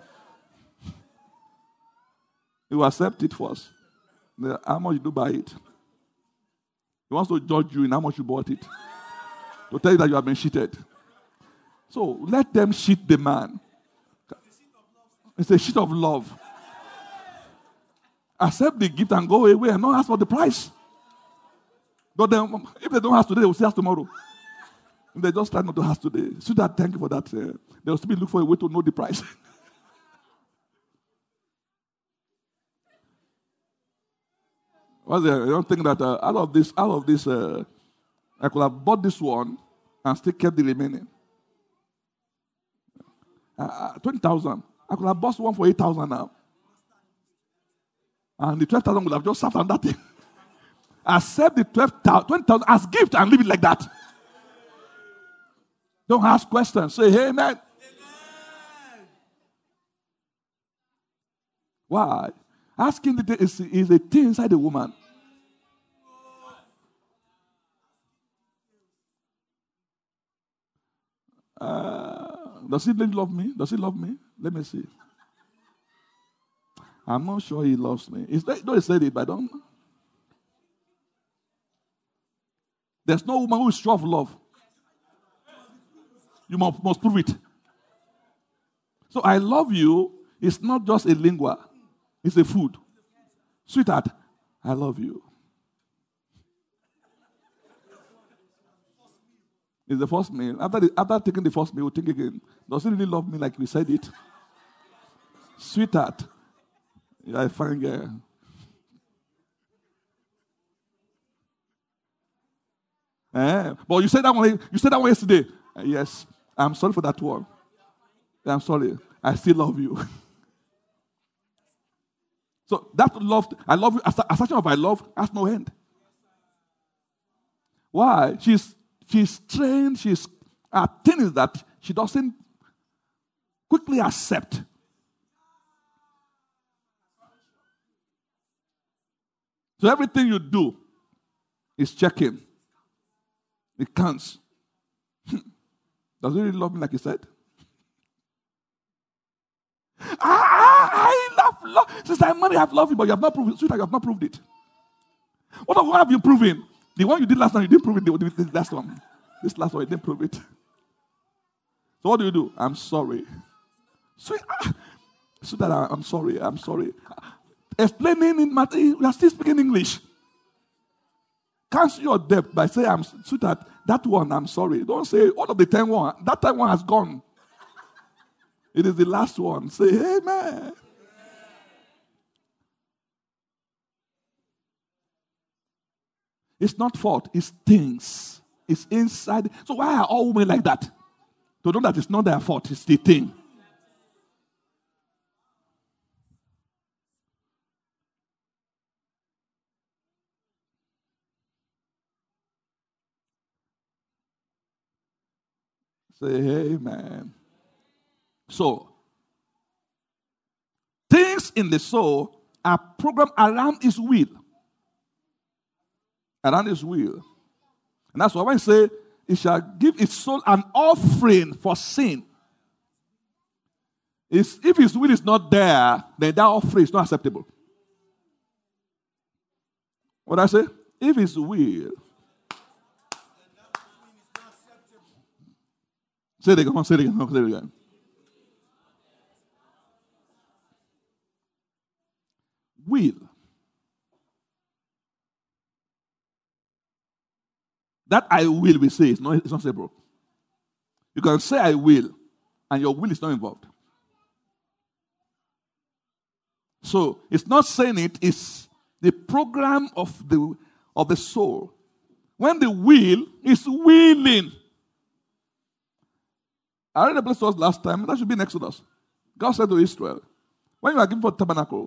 You accept it first. How much you do buy it? He wants to judge you in how much you bought it. To tell you that you have been cheated. So let them cheat the man. It's a sheet of love. Accept the gift and go away and not ask for the price. But then, if they don't ask today, they will say ask tomorrow. If they just try not to ask today, so that thank you for that. Uh, they will still look for a way to know the price. What's there? I don't think that uh, out of this, out of this, uh, I could have bought this one and still kept the remaining. Uh, Twenty thousand. I could have bought one for eight thousand now, and the twelve thousand would have just sat on that thing. Accept the twelve thousand, twenty thousand as gift and leave it like that. Don't ask questions. Say, hey, man. Why? Asking the thing is, is a thing inside the woman. Uh, does he really love me? Does he love me? Let me see. I'm not sure he loves me. It's, no, he said it, but I don't know. There's no woman who is sure of love. You must, must prove it. So I love you. It's not just a lingua. It's a food. Sweetheart, I love you. It's the first meal. After, the, after taking the first meal, we'll think again. Does he really love me like we said it? Sweetheart, you're a fine girl. Eh? But you said that one. You said that one yesterday. Uh, yes, I'm sorry for that one. I'm sorry. I still love you. So that love, I love you. A section of I love has no end. Why? She's she's trained. She's her thing is that she doesn't quickly accept. So everything you do is checking. It counts. Does he really love me like he said? Ah, I love love. Since I'm married, I have loved you, but you have not proved it. Sweetheart, you have not proved it. What, what have you proven? The one you did last time, you didn't prove it. The, the, the last one. This last one, you didn't prove it. So what do you do? I'm sorry. Sweet, ah, sweetheart, I'm sorry. I'm sorry. Explaining in math, we are still speaking English. Cancel your debt by saying, I'm sweetheart, that one, I'm sorry. Don't say, all of the ten one, that time one has gone. It is the last one. Say, amen. It's not fault, it's things. It's inside. So why are all women like that? To know that it's not their fault, it's the thing. Say, amen. So, things in the soul are programmed around his will. Around his will. And that's why when I say, it shall give its soul an offering for sin. It's, if his will is not there, then that offering is not acceptable. What did I say? If his will. Say it again. Come on, say it again. Come on, say it again. Will. That I will, we say, it's not, it's not separate. You can say I will, and your will is not involved. So, it's not saying it, it's the program of the, of the soul. When the will is willing. I read a place to us last time, that should be in Exodus. God said to Israel, when you are given for tabernacle,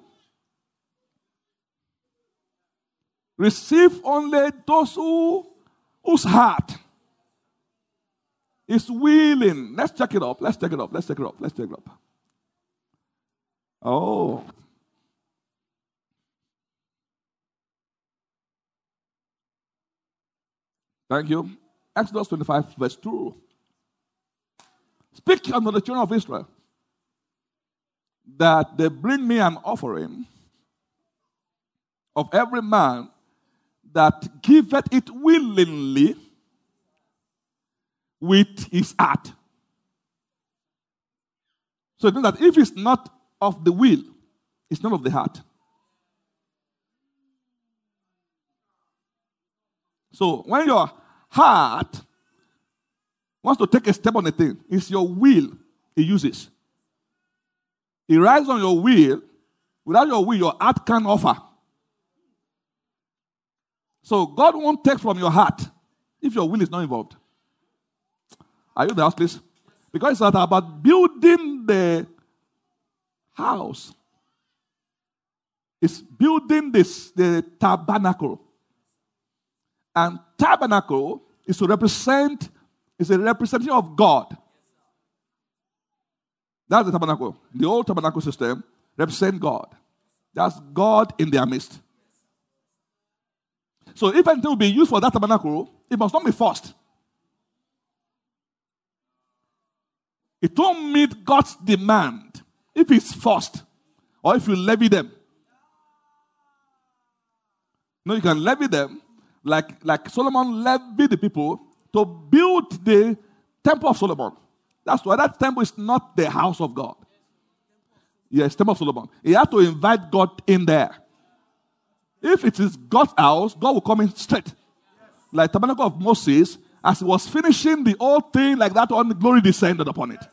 receive only those who, whose heart is willing. Let's check it up. Let's check it up. Let's check it up. Let's check it up. Oh. Thank you. Exodus twenty-five, verse two. Speak unto the children of Israel that they bring me an offering of every man that giveth it willingly with his heart. So it means that if it's not of the will, it's not of the heart. So when your heart wants to take a step on a thing, it's your will it uses. It rides on your will. Without your will, your heart can't offer. So God won't take from your heart if your will is not involved. Are you in the house, please? Because it's not about building the house. It's building this the tabernacle. And tabernacle is to represent, is a representative of God. That's the tabernacle. The old tabernacle system represents God. That's God in their midst. So if anything will be used for that tabernacle, it must not be forced. It won't meet God's demand if it's forced or if you levy them. No, you can levy them like, like Solomon levied the people to build the temple of Solomon. That's why that temple is not the house of God. Yes, temple of Solomon. He had to invite God in there. If it is God's house, God will come in straight. Like tabernacle of Moses as he was finishing the whole thing like that, on the glory descended upon it.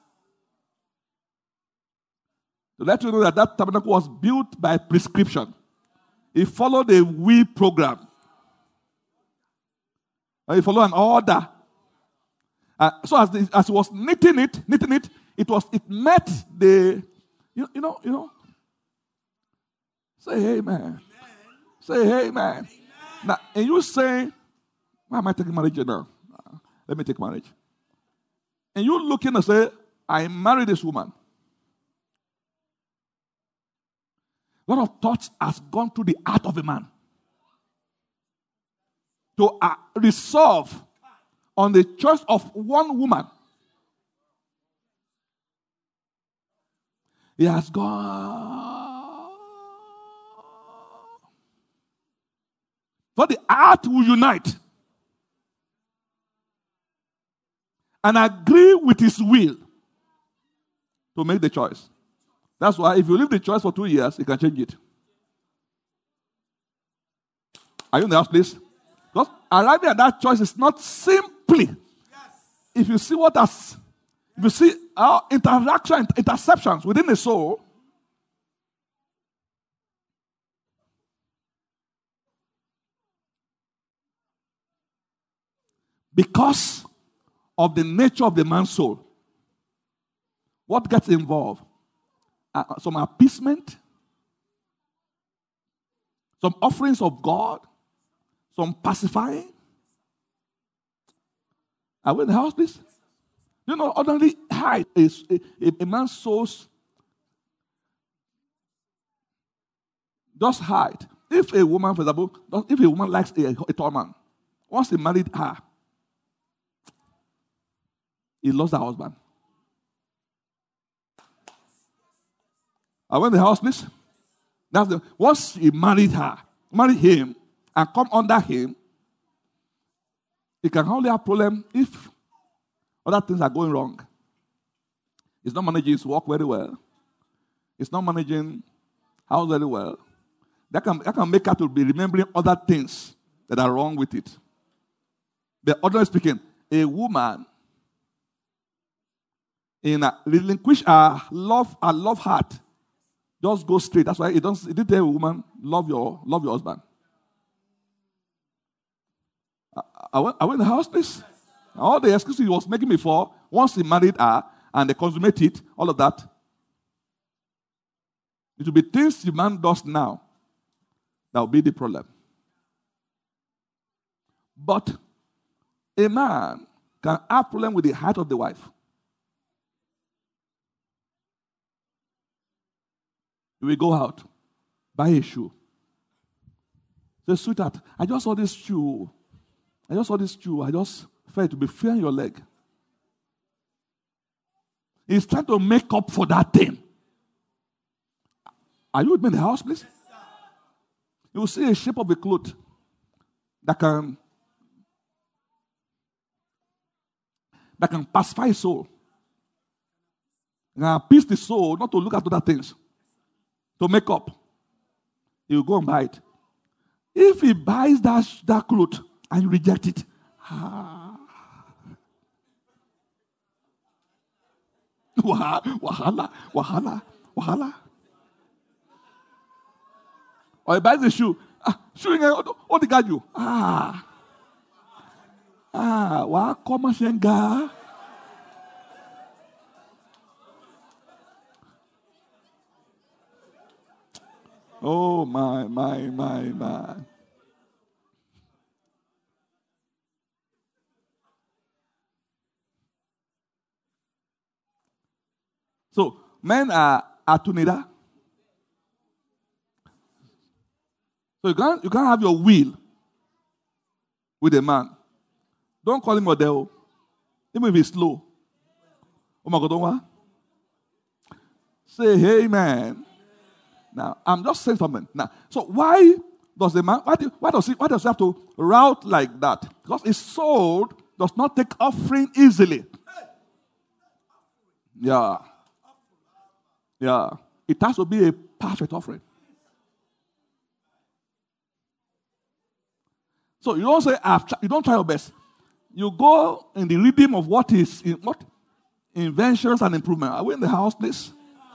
To let you know that that tabernacle was built by prescription. It followed a will program. It followed an order. Uh, so as, the, as he was knitting it, knitting it, it was it met the, you, you know, you know. Say amen. Amen. Say amen. Amen. Now, and you say, why am I taking marriage now? Uh, let me take marriage. And you looking and say, I married this woman. A lot of thoughts has gone to the heart of a man to uh, resolve on the choice of one woman. He has gone. For the heart will unite and agree with his will to make the choice. That's why if you leave the choice for two years, you can change it. Are you in the house, please? Because arriving at that choice is not simply. Yes. If you see what has, if you see our interaction, interceptions within the soul, because of the nature of the man's soul, what gets involved? Uh, some appeasement, some offerings of God, some pacifying. Are we in the house, please? You know, ordinarily height is a, a, a man's soul's just height. If a woman, for example, if a woman likes a, a tall man, once he married her, he lost her husband. I went to the house, please. That's the once he married her, married him, and come under him, he can only have problem if other things are going wrong. He's not managing his work very well. He's not managing house very well. That can, that can make her to be remembering other things that are wrong with it. But ordinarily speaking, a woman in a relinquish her love, her love heart, just go straight. That's why it don't. It didn't tell a woman, love your, love your husband. I, I, went, I went in the house, please. All the excuses he was making before, once he married her and they consummated all of that, it will be things the man does now that will be the problem. But a man can have problem with the heart of the wife. We go out, buy a shoe. Say, sweetheart, I just saw this shoe. I just saw this shoe. I just felt to be fearing your leg. He's trying to make up for that thing. Are you with me in the house, please? You will see a shape of a cloth that can that can pacify his soul. And appease the soul not to look at other things. To make up. He will go and buy it. If he buys that, that cloth and you reject it, ah, wahala, wahala, wahala. Or he buys the shoe. Ah, shoe, what the got you? Ah, ah, wa koma shenga. Oh, my, my, my, my. So, men are atunida. So, you can't, you can't have your will with a man. Don't call him a devil. Even if he's slow. Oh, my God, don't what? Say, hey, man. Now, I'm just saying something. Now, so why does the man, why, do, why does he, why does he have to route like that? Because his soul does not take offering easily. Yeah. Yeah. It has to be a perfect offering. So you don't say, I've, you don't try your best. you go in the rhythm of what is in, what inventions and improvement. Are we in the house, please?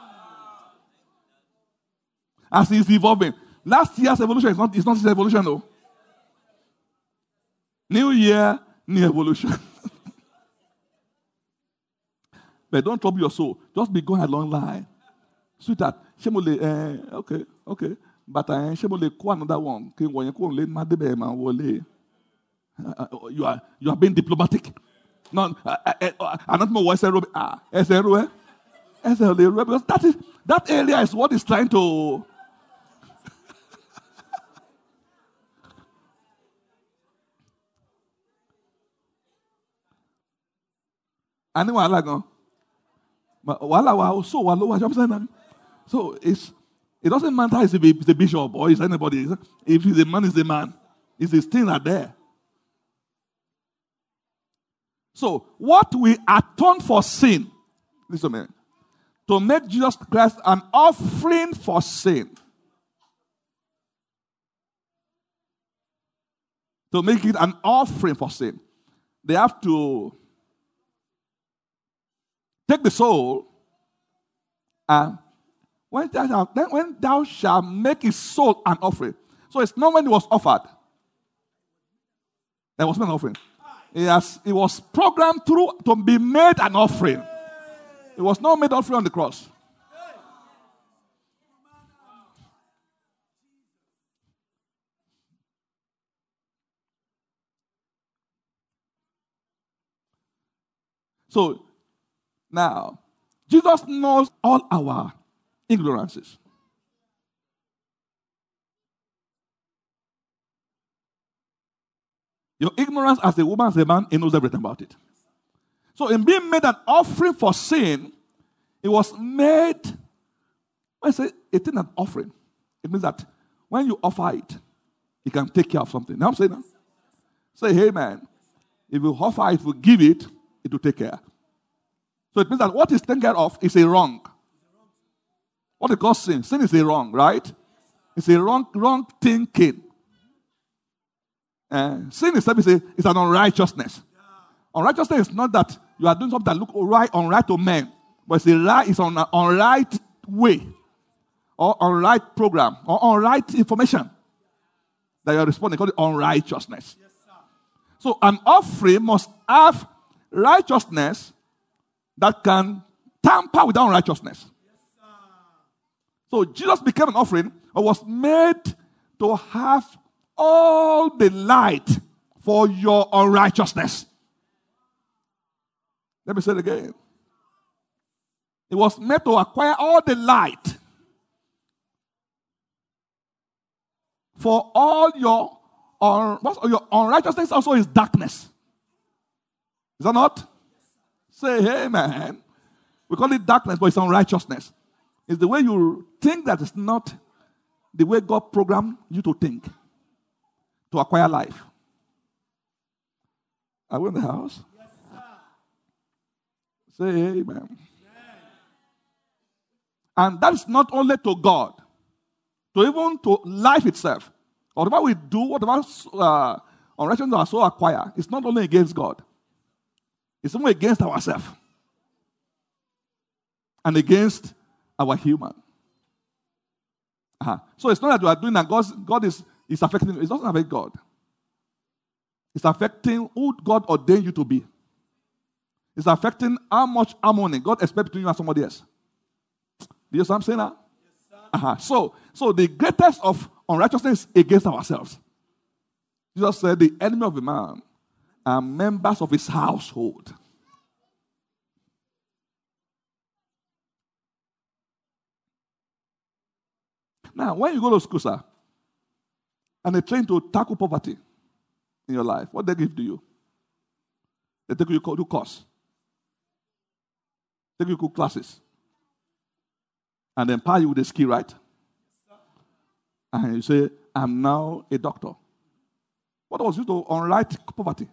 As it's evolving. Last year's evolution is not, it's not this evolution, though. New year, new evolution. But don't trouble your soul. Just be going along line. Sweetheart, shemole, eh, okay, okay. But I uh, shemole ko another one. You are you are being diplomatic. No, I'm not more wise. Ah, because that is that area is what is trying to. Anyone like no? So so it's it doesn't matter if it's a bishop or it's anybody. If he's a man, he's a man. It's his things are there. So what we atone for sin, listen to me, to make Jesus Christ an offering for sin. To make it an offering for sin. They have to take the soul, and when thou, shalt, then when thou shalt make his soul an offering. So it's not when it was offered. There was not an offering. It, has, it was programmed through to be made an offering. It was not made offering on the cross. So, now, Jesus knows all our ignorances. Your ignorance as a woman, as a man, he knows everything about it. So in being made an offering for sin, it was made, when I say it is an offering, it means that when you offer it, it can take care of something. Now I'm saying that. Say, hey man, if you offer it, if you give it, it will take care. So it means that what is taken care of is a wrong. What they call sin. Sin is a wrong, right? It's a wrong, wrong thinking. Uh, sin itself is, a, is an unrighteousness. Unrighteousness is not that you are doing something that look right, unright to men, but it's a right, it's on an unright way, or unright program, or unright information that you are responding. Called unrighteousness. Yes, so an offering must have righteousness that can tamper with unrighteousness. Yes, so Jesus became an offering, or was made to have all the light for your unrighteousness. Let me say it again. It was made to acquire all the light for all your, un, your unrighteousness. Also is darkness. Is that not? Say, hey man. We call it darkness, but it's unrighteousness. It's the way you think that is not the way God programmed you to think. To acquire life. Are we in the house? Yes, sir. Say amen. Yes. And that's not only to God, to even to life itself. Whatever we do, whatever uh, unrighteousness our soul acquire, it's not only against God. It's even against ourselves. And against our human. Uh-huh. So it's not that we are doing that God, God is It's affecting, it doesn't affect God. It's affecting who God ordained you to be. It's affecting how much harmony God expects between you and somebody else. Do you know what I'm saying now? Yes, uh-huh. So, so the greatest of unrighteousness is against ourselves. Jesus said the enemy of a man are members of his household. Now, when you go to school, sir, and they train to tackle poverty in your life, what they give to you? They take you to course. Take you to classes. And then empower you with a skill, right? And you say, I'm now a doctor. What was you to unright poverty?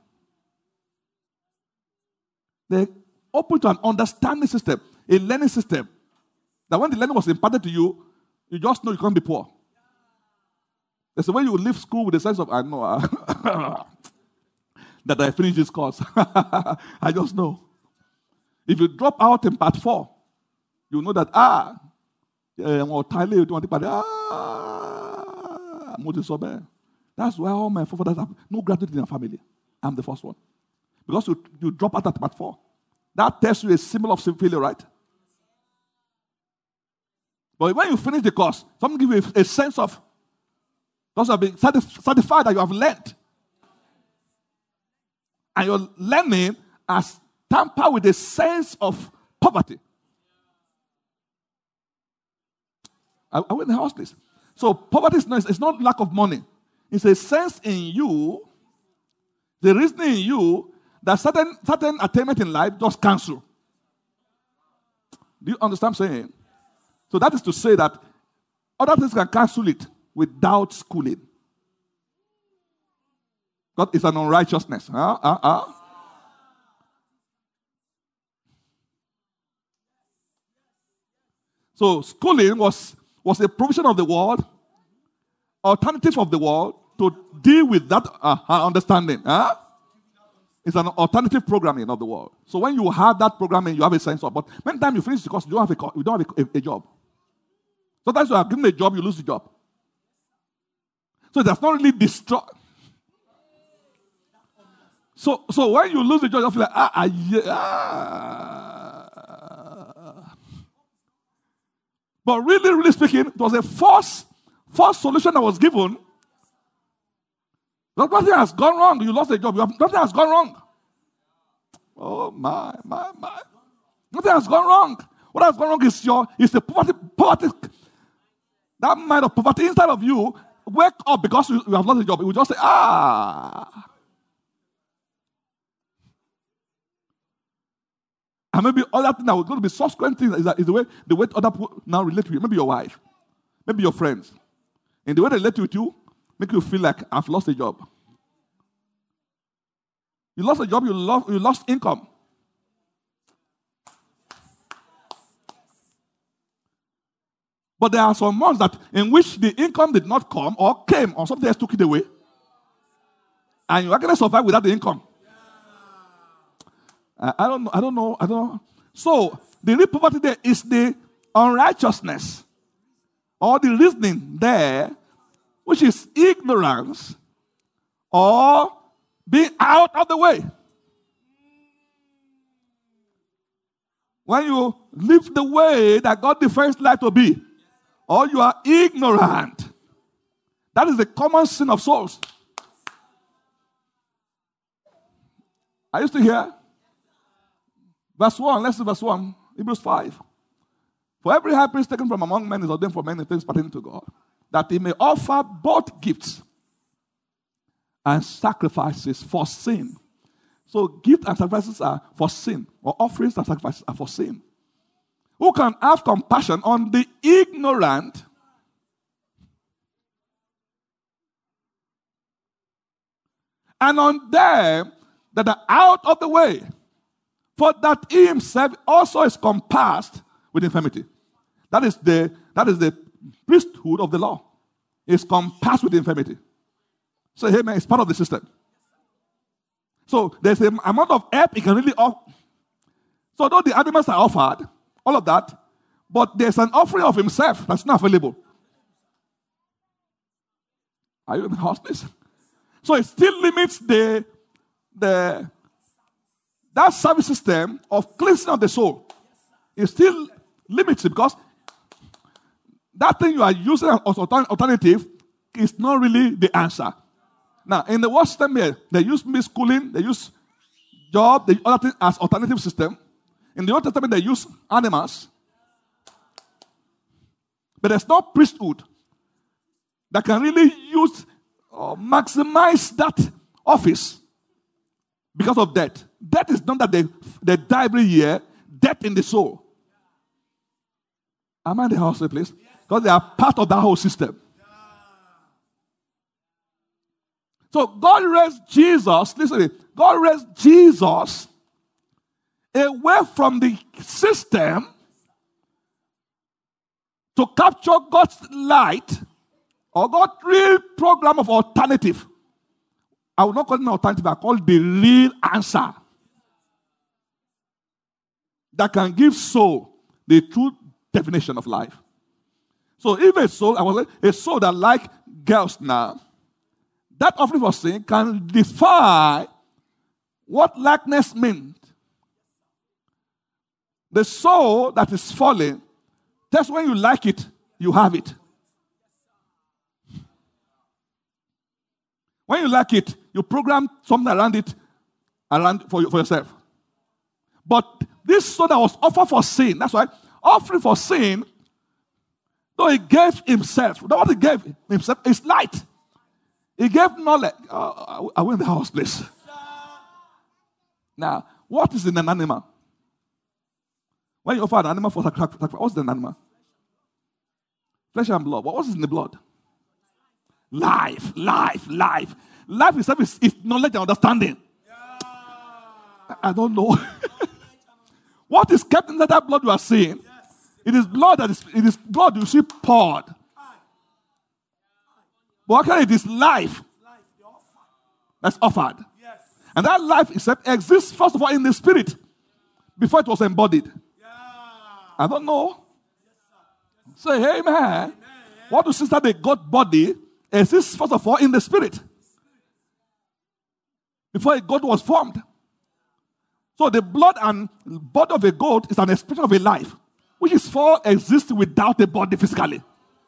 They open to an understanding system, a learning system. That when the learning was imparted to you, you just know you can't be poor. There's a way you leave school with a sense of, I know. Uh, that I finish this course. I just know. If you drop out in part four, you know that, ah, or Thailand, you want to ah, that's why all my forefathers have no gratitude in their family. I'm the first one. Because you, you drop out at part four. That tells you a symbol of failure, right? But when you finish the course, someone give you a, a sense of, because you've been satisfied that you have learned. And your learning has tampered with a sense of poverty. I, I went in the house, please. So poverty is not, it's not lack of money. It's a sense in you, the reason in you, that certain, certain attainment in life just cancel. Do you understand what I'm saying? So that is to say that other things can cancel it without schooling. God is an unrighteousness. Huh? Huh? Huh? So schooling was, was a provision of the world, alternative of the world to deal with that uh, understanding. Huh? It's an alternative programming of the world. So when you have that programming, you have a sense of. But many times you finish the course, you don't have a, you don't have a, a, a job. Sometimes you are given a job, you lose the job. So it does not really destroy. So, so when you lose the job, you feel like, ah, ah, yeah, ah. But really, really speaking, it was a false, false solution that was given. Nothing has gone wrong. You lost a job. You have, nothing has gone wrong. Oh, my, my, my. Nothing has gone wrong. What has gone wrong is your, is the poverty, poverty, that mind of poverty inside of you. Wake up because you, you have lost a job. You will just say, ah. And maybe other thing that was going to be subsequent things is, that is the way the way other people now relate to you. Maybe your wife, maybe your friends. And the way they relate with you, make you feel like I've lost a job. You lost a job, you lost, you lost income. But there are some months that in which the income did not come or came or something else took it away. And you are going to survive without the income. I, I don't know, I don't know, I don't know. So the real poverty there is the unrighteousness or the reasoning there, which is ignorance or being out of the way. When you live the way that God defines life to be, or you are ignorant, that is the common sin of souls. Are you still here? Verse one, let's see verse one, Hebrews five. For every high priest taken from among men is ordained for many things pertaining to God, that he may offer both gifts and sacrifices for sin. So gifts and sacrifices are for sin, or offerings and sacrifices are for sin. Who can have compassion on the ignorant and on them that are out of the way, for that he himself also is compassed with infirmity. That is the, that is the priesthood of the law. It's compassed with infirmity. So, hey man, it's part of the system. So, there's an amount of help he can really offer. So, though the animals are offered, all of that, but there's an offering of himself that's not available. Are you in the hospice? So, it still limits the, the, that service system of cleansing of the soul. It still limits it because that thing you are using as alternative is not really the answer. Now, in the world system here, they use schooling, they use job, they use other things as alternative system. In the Old Testament, they use animals. But there's no priesthood that can really use or maximize that office because of death. Death is not that they, they die every year. Death in the soul. Am I in the house, please? Because they are part of that whole system. So God raised Jesus, listen, God raised Jesus away from the system to capture God's light or God's real program of alternative. I will not call it an alternative, I call it the real answer that can give soul the true definition of life. So if a soul, I was like, a soul that like girls now, that offering for sin can defy what likeness means. The soul that is falling, just when you like it, you have it. When you like it, you program something around it, around for, you, for yourself. But this soul that was offered for sin, that's why offering for sin, though he gave himself, what he gave himself is light. He gave knowledge. Uh, I went in the house, please. Now, what is in an animal? When you offer an animal for sacrifice, what's in an animal? Flesh and blood. But what is in the blood? Life, life, life. Life itself is, is knowledge and understanding. Yeah. I don't know. What is kept in that blood you are seeing? Yes. It is blood that is, it is blood you see poured. But actually it is life that's offered. Yes. And that life itself exists first of all in the spirit before it was embodied. Yeah. I don't know. Yes, say, hey man. Amen. What do sister the God body exists first of all in the spirit before a goat was formed. So the blood and body of a goat is an expression of a life, which is for exists without a body physically.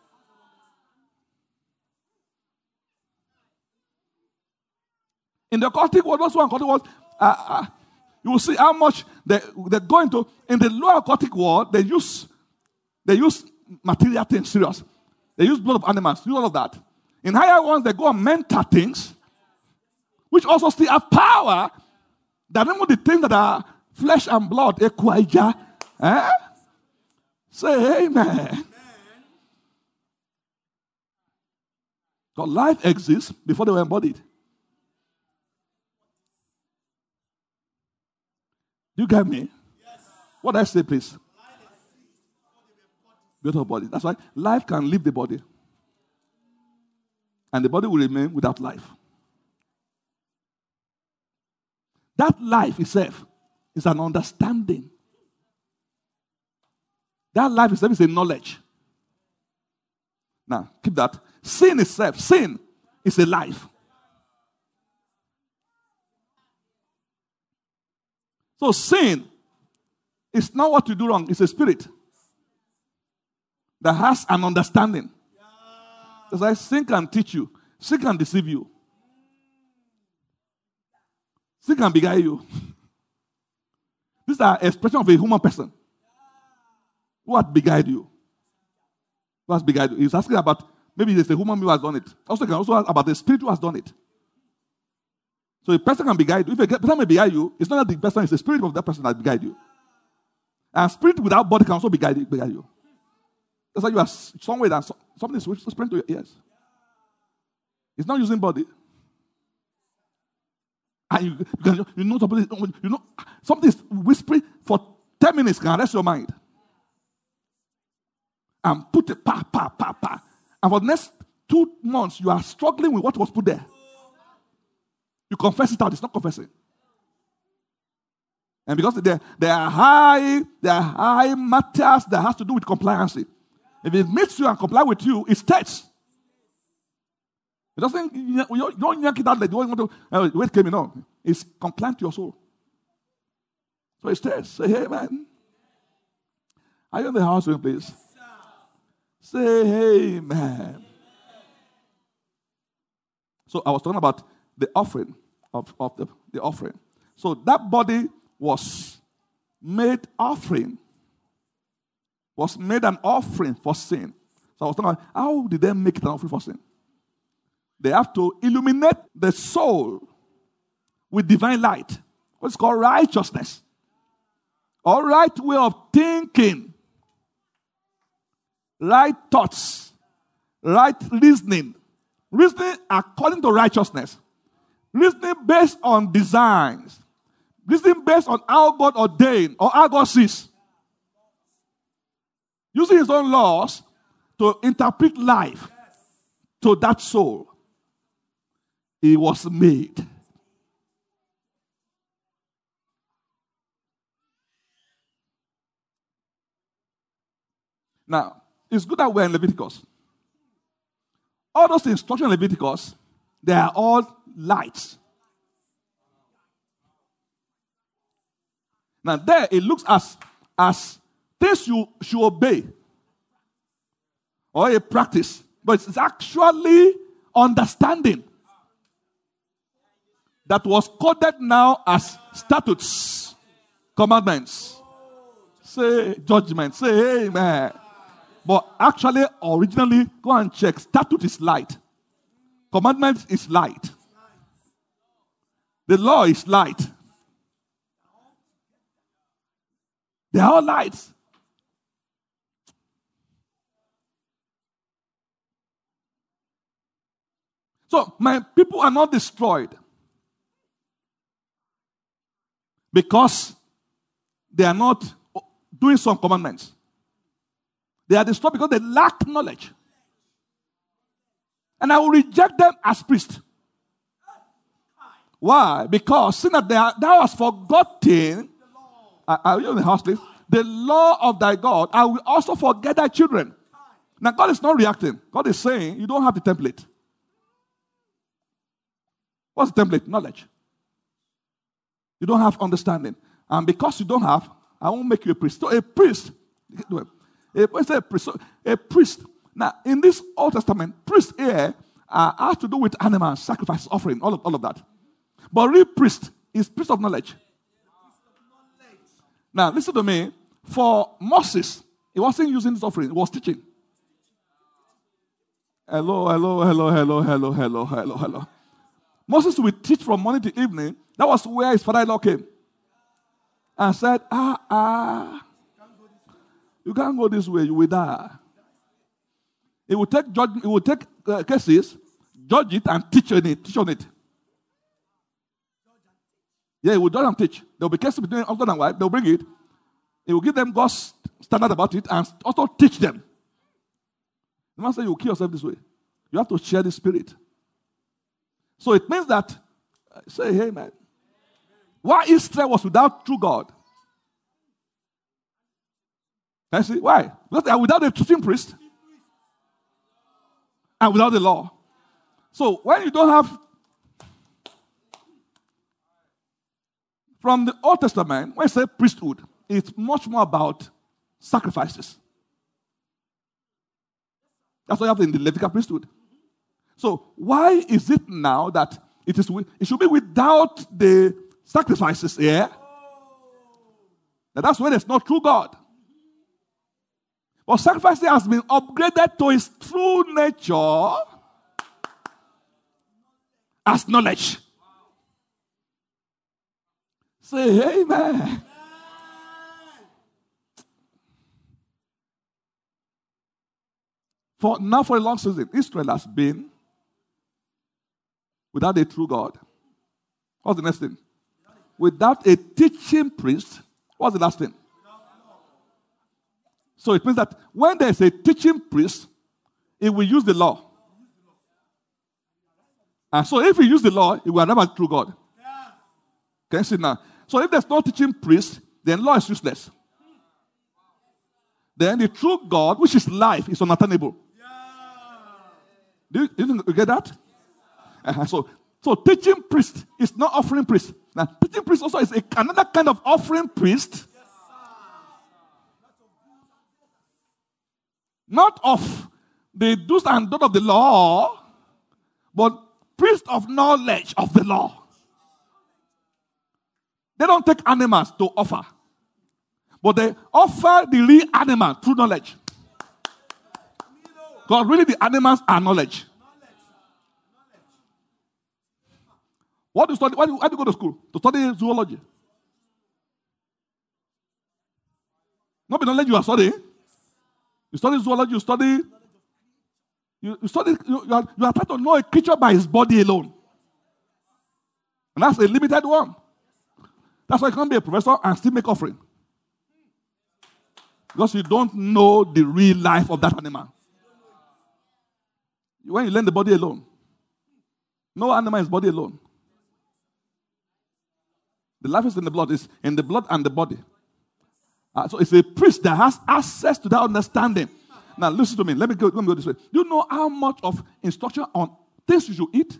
In the occultic world, what's one occultic world? Uh, uh, you will see how much they they go into. In the lower occultic world, they use they use material things serious. They use blood of animals, use all of that. In higher ones, they go on mental things, which also still have power. That even the things that are flesh and blood, equija, eh? Say amen. Because life exists before they were embodied. Do you get me? Yes. What did I say, please? Beautiful body. That's why life can leave the body. And the body will remain without life. That life itself is an understanding. That life itself is a knowledge. Now, keep that. Sin itself, sin is a life. So sin is not what you do wrong. It's a spirit that has an understanding. That's why sin can teach you. Sin can deceive you. Sin can beguile you. These are expressions of a human person. Who has beguiled you? Who has beguiled you? He's asking about, maybe it's a human being who has done it. Also, can also ask about the spirit who has done it. So a person can beguile you. If a person may beguile you, it's not that the person, it's the spirit of that person that beguiled you. And spirit without body can also beguile you. Beguile you. That's why you are somewhere that something is whispering to your ears. It's not using body. And you, you, can, you know somebody, you know something is whispering for ten minutes can arrest your mind. And put it pa pa pa pa. And for the next two months you are struggling with what was put there. You confess it out, it's not confessing. And because there, there are high, there are high matters that has to do with compliance. If it meets you and comply with you, it stays. It doesn't, you don't yank it out like you want to, uh, wait, came in, no. It's compliant to your soul. So it stays. Say, hey, man. Are you in the house room, please? Say, hey, man. So I was talking about the offering of, of the, the offering. So that body was made offering. Was made an offering for sin. So I was talking about how did they make it an offering for sin? They have to illuminate the soul with divine light. What's called righteousness. Or right way of thinking. Right thoughts. Right reasoning. Reasoning according to righteousness. Reasoning based on designs. Reasoning based on how God ordained or how God sees. Using his own laws to interpret life to that soul. it was made. Now, it's good that we're in Leviticus. All those instructions in Leviticus, they are all lights. Now, there it looks as, as things you should obey or a practice, but it's actually understanding that was coded now as statutes, commandments, say judgment, say amen. But actually, originally, go and check. Statute is light. Commandment is light. The law is light. They are all lights. So, my people are not destroyed because they are not doing some commandments. They are destroyed because they lack knowledge. And I will reject them as priests. Why? Because seeing that they are, thou hast forgotten, are you in the house, please? The law of thy God, I will also forget thy children. Now, God is not reacting. God is saying, you don't have the template. What's the template? Knowledge. You don't have understanding. And because you don't have, I won't make you a priest. So a priest, a, a, priest, a priest. Now, in this Old Testament, priest here uh, has to do with animals, sacrifice, offering, all of, all of that. But real priest is priest of knowledge. Now, listen to me. For Moses, he wasn't using this offering, he was teaching. Hello, hello, hello, hello, hello, hello, hello, hello. Moses would teach from morning to evening. That was where his father-in-law came. And said, ah, ah, you can't go this way, you will die. He would take, judge, he would take uh, cases, judge it, and teach on it. Teach on it. Yeah, he would judge and teach. There will be cases between husband and wife. They will bring it. He will give them God's standard about it and also teach them. The man said, you will kill yourself this way. You have to share the spirit. So it means that, uh, say, hey, man. Why Israel was without true God? Can you see? Why? Because they are without a teaching priest and without the law. So when you don't have, from the Old Testament, when you say priesthood, it's much more about sacrifices. That's what you have in the Levitical priesthood. So why is it now that it is? It should be without the sacrifices here. Now that's when there's no true God. But sacrifice has been upgraded to its true nature as knowledge. Say amen. For now, for a long season, Israel has been without a true God. What's the next thing? Without a teaching priest. What's the last thing? So it means that when there's a teaching priest, it will use the law. And so if he use the law, it will never true God. Can you see now? So if there's no teaching priest, then law is useless. Then the true God, which is life, is unattainable. Do you, do you get that? Uh-huh. So, so teaching priest is not offering priest. Now, teaching priest also is a, another kind of offering priest. Not of the do's and don'ts of the law, but priest of knowledge of the law. They don't take animals to offer, but they offer the real animal through knowledge. Because really the animals are knowledge. What do you study? Why do you, why do you go to school? To study zoology. Not the knowledge you are studying. You study zoology, you study, you, you study, you, you, are, you are trying to know a creature by his body alone. And that's a limited one. That's why you can't be a professor and still make offering. Because you don't know the real life of that animal. When you learn the body alone. No animal is body alone. The life is in the blood. It's in the blood and the body. Uh, so it's a priest that has access to that understanding. Now listen to me. Let me go, let me go this way. Do you know how much of instruction on things you should eat?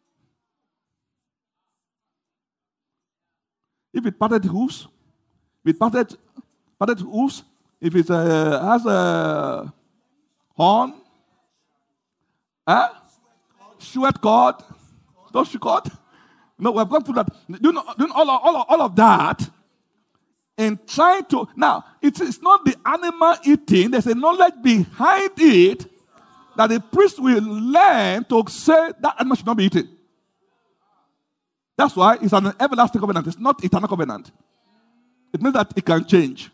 If it parted hooves, if it parted, parted hooves, if it uh, has a horn, eh? Sweat cord, don't you cord? No, we've gone through that. Do you know, do you know all, of, all, of, all of that? And trying to, now, it is not the animal eating, there's a knowledge behind it that the priest will learn to say that animal should not be eaten. That's why it's an everlasting covenant. It's not eternal covenant. It means that it can change.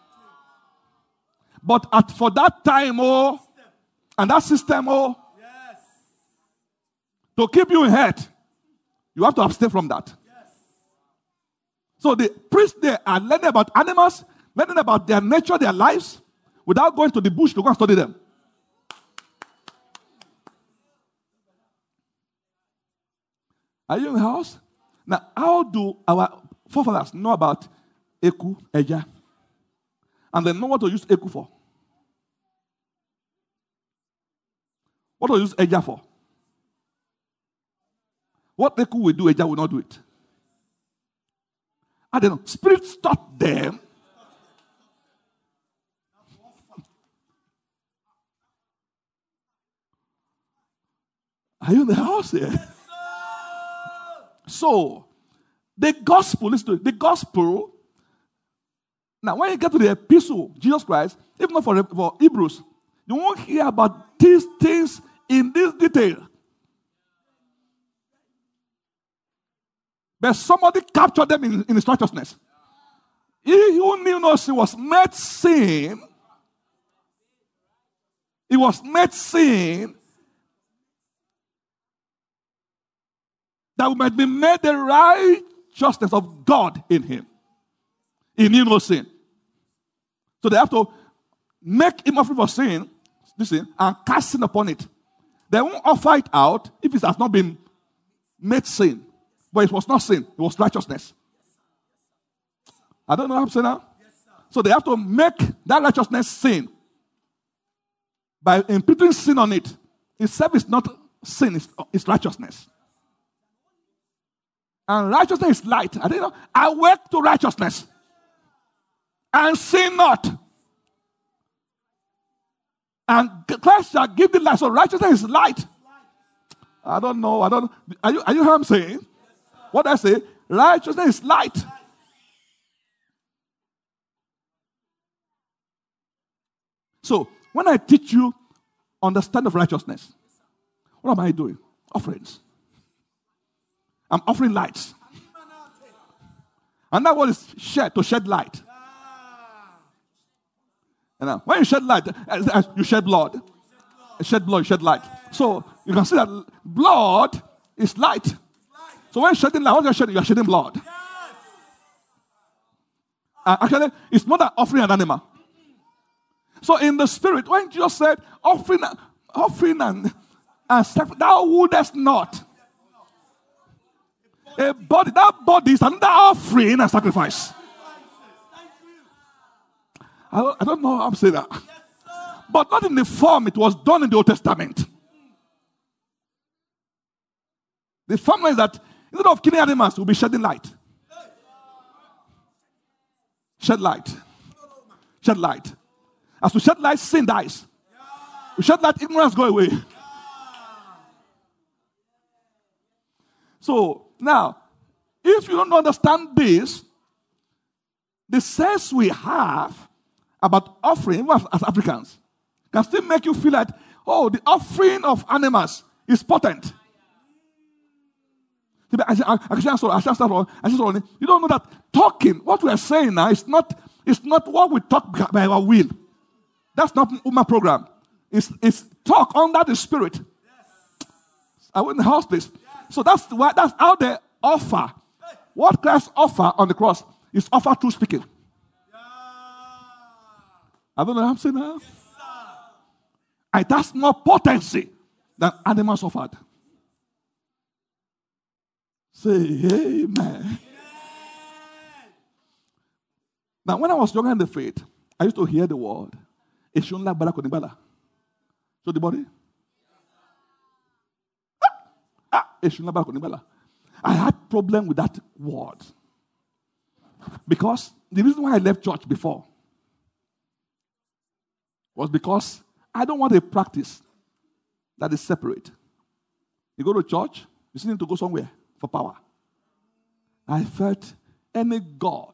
But at, for that time, oh, and that system, oh, yes, to keep you in health, you have to abstain from that. Yes. So the priests, they are learning about animals, learning about their nature, their lives, without going to the bush to go and study them. Are you in the house? Now, how do our forefathers know about Eku, Eja? And they know what to use Eku for. What to use Eja for? What Eku will do, Eja will not do it. I don't know. Spirits taught them. Are you in the house here? So, the gospel, listen to it, the gospel, now when you get to the epistle, Jesus Christ, even not for, for Hebrews, you won't hear about these things in this detail. But somebody captured them in, in his righteousness. He who knew no sin was made sin. He was made sin that we might be made the righteousness of God in him. He knew no sin. So they have to make him offering for sin, listen, and cast sin upon it. They won't offer it out if it has not been made sin. But it was not sin, it was righteousness. I don't know what I'm saying now. So they have to make that righteousness sin by imputing sin on it. Itself is not sin, it's, it's righteousness. And righteousness is light. I didn't know. I work to righteousness. And sin not. And Christ shall give the light. So righteousness is light. I don't know. I don't know. Are you, are you hearing what I'm saying? What I say? Righteousness is light. So when I teach you understand of righteousness, what am I doing? Offerings. I'm offering lights. And that word is shed, to shed light. And now, when you shed light, you shed blood. You shed blood, you shed light. So you can see that blood is light. So when you're shedding light, what you're shedding, you're shedding blood. Uh, actually, it's not an offering an animal. So in the spirit, when Jesus said, offering, offering and, and sacrifice, thou wouldest not. A body, that body is another offering and sacrifice. I don't, I don't know how I'm saying that. But not in the form it was done in the Old Testament. The form is that instead of killing animals, we'll be shedding light. Shed light. Shed light. As we shed light, sin dies. We shed light, ignorance go away. So, now, if you don't understand this, the sense we have about offering, as, as Africans, can still make you feel like, oh, the offering of animals is potent. You don't know that talking, what we are saying now, is not, it's not what we talk by our will. That's not my program. It's, it's talk under the Spirit. I went in the house, please. So that's why that's how they offer. What Christ offer on the cross is offer through speaking. I don't know what I'm saying now. And that's more potency than animals offered. Say amen. Now, when I was younger in the faith, I used to hear the word. So the body. Ah, ah, I had problem with that word. Because the reason why I left church before was because I don't want a practice that is separate. You go to church, you still need to go somewhere for power. I felt any God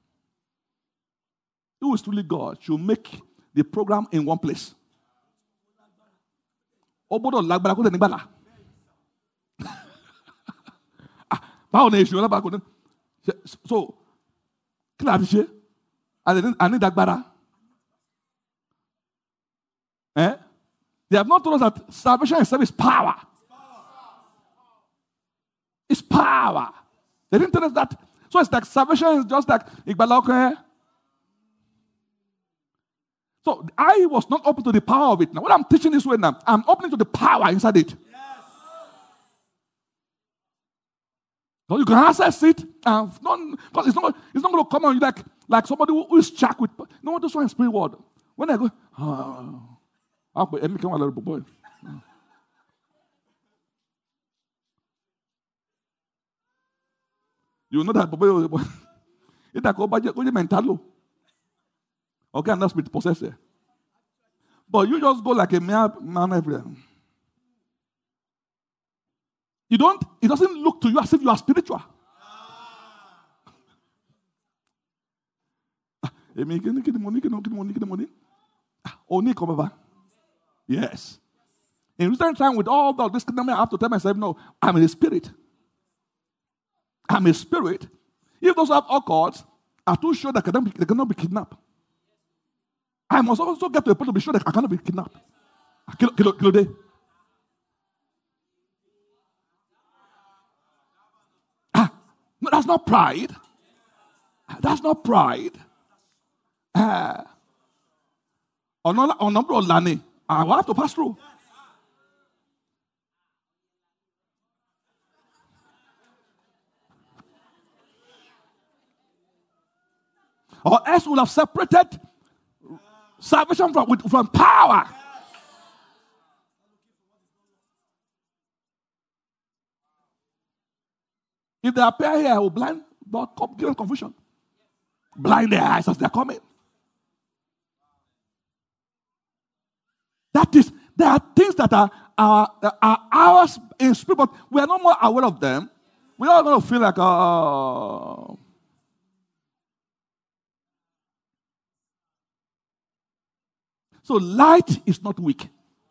who is truly God should make the program in one place. Obodo lagbara ko denibala. So, I need that. Eh? They have not told us that salvation itself is power. It's power. They didn't tell us that. So it's like salvation is just like Igbala. So I was not open to the power of it. Now, when I'm teaching this way now, I'm opening to the power inside it. Yes. So you can access it, and not, because it's not, it's not going to come on you like, like somebody who is chucked with. No, this one is spirit word. When I go, oh, I'll become a little boy. You know that boy. It's like a mental. Okay, and that's with possessor. But you just go like a mere man everywhere. You don't, it doesn't look to you as if you are spiritual. Yes. In recent time, with all that, this I have to tell myself, no, I'm in the spirit. I'm a spirit. If those who have occults are too sure that they cannot be kidnapped, I must also get to a point to be sure that I cannot be kidnapped. Kilo, kilo, kilo day. Ah, no, that's not pride. That's not pride. Ah, on number of lani, I will have to pass through. Or else we will have separated salvation from, from power. If they appear here, I will blind, but give them confusion. Blind their eyes as they're coming. That is, there are things that are, are, are ours in spirit, but we are not more aware of them. We are going to feel like, oh. Uh, So light is not weak.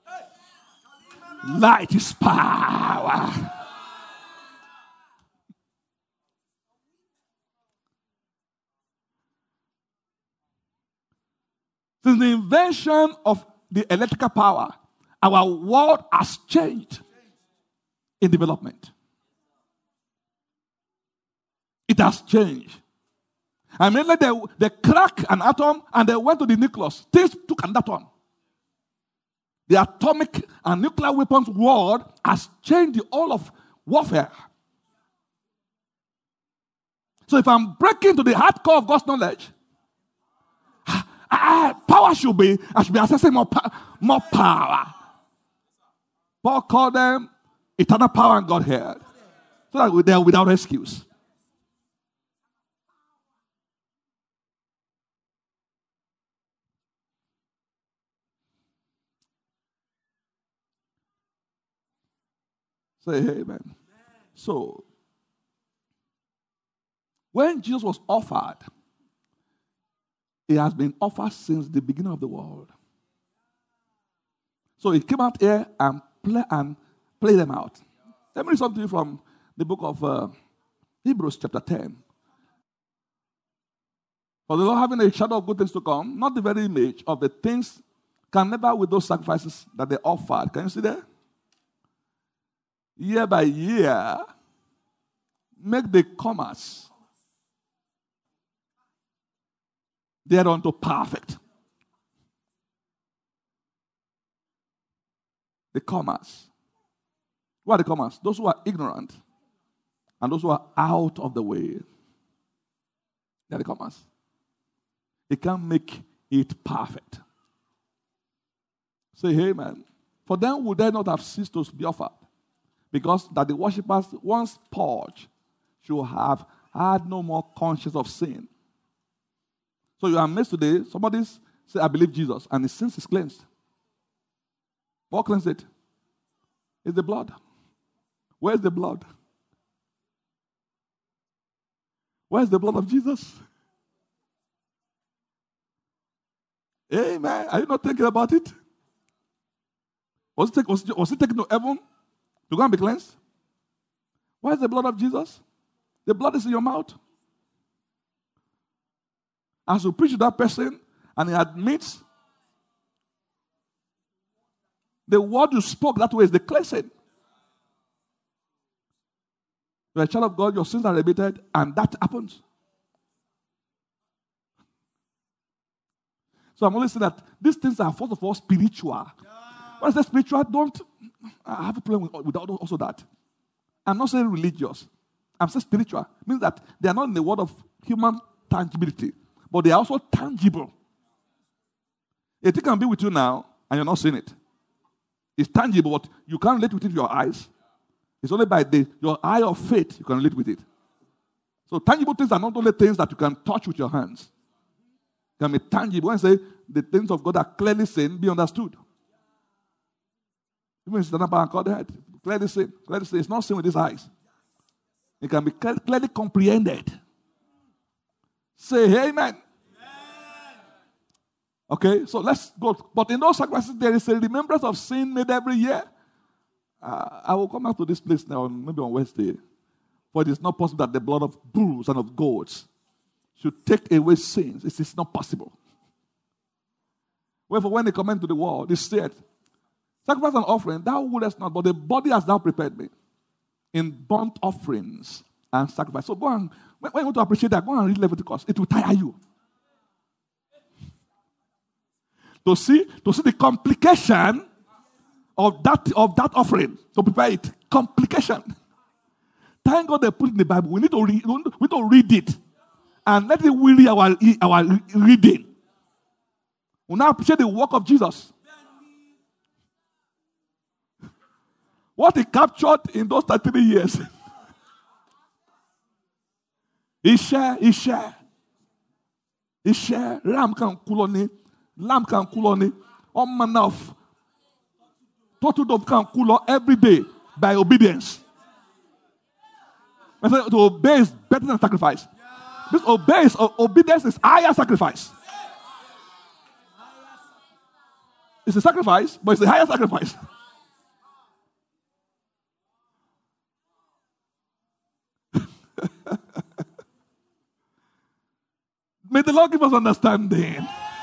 Light is power. Since the invention of the electrical power, our world has changed in development. It has changed. I mean, like they, they cracked an atom and they went to the nucleus. Things took another turn. The atomic and nuclear weapons world has changed the whole of warfare. So if I'm breaking to the hardcore of God's knowledge, I, I, power should be, I should be accessing more, more power. Paul called them eternal power and Godhead. So that they are without excuse. Say amen. So, when Jesus was offered, he has been offered since the beginning of the world. So he came out here and play and play them out. Let me read something from the book of uh, Hebrews chapter ten. For the Lord having a shadow of good things to come, not the very image of the things, can never with those sacrifices that they offered. Can you see that? Year by year, make the comers thereunto perfect. The comers. What are the comers? Those who are ignorant and those who are out of the way. There it comes. He can't make it perfect. Say amen. For them would they not have ceased to be offered, because that the worshippers, once purged, should have had no more conscience of sin. So you are amazed today, somebody say, I believe Jesus, and his sins is cleansed. What cleansed it? It's the blood. Where's the blood? Where's the blood of Jesus? Amen. Are you not thinking about it? Was it, take, was, was it taken to heaven to go and be cleansed? Where's the blood of Jesus? The blood is in your mouth. As you preach to that person and he admits the word you spoke that way is the cleansing. You're a child of God, your sins are remitted, and that happens. So I'm only saying that these things are first of all spiritual. When I say spiritual, don't I have a problem with, with also that. I'm not saying religious. I'm saying spiritual. It means that they are not in the world of human tangibility, but they are also tangible. A thing can be with you now, and you're not seeing it. It's tangible, but you can't relate with it with your eyes. It's only by the, your eye of faith you can relate with it. So tangible things are not only things that you can touch with your hands. They can be tangible. When I say the things of God are clearly seen, be understood. Even stand up and call the head. Clearly seen. Clearly seen. It's not seen with his eyes. It can be clearly comprehended. Say amen. Amen. Okay, so let's go. But in those sacrifices, there is a remembrance of sin made every year. Uh, I will come back to this place now, maybe on Wednesday. For it is not possible that the blood of bulls and of goats should take away sins. It is not possible. Wherefore, when they come into the world, they said, sacrifice and offering, thou wouldest not, but the body hast thou prepared me in burnt offerings and sacrifice. So go and, when you want to appreciate that, go and read Leviticus. It will tire you. To see, to see the complication of that, of that offering, to prepare it. Complication. Thank God they put it in the Bible. We need to read, we need to read it. And let it weary our, our reading. We now appreciate the work of Jesus. What he captured in those thirty years. He share, he share. He share. Ram can kuloni. Lamb can kuloni. All manner of total dove can cool every day by obedience. To obey is better than sacrifice. This obeys, obedience is higher sacrifice. It's a sacrifice, but it's a higher sacrifice. May the Lord give us understanding.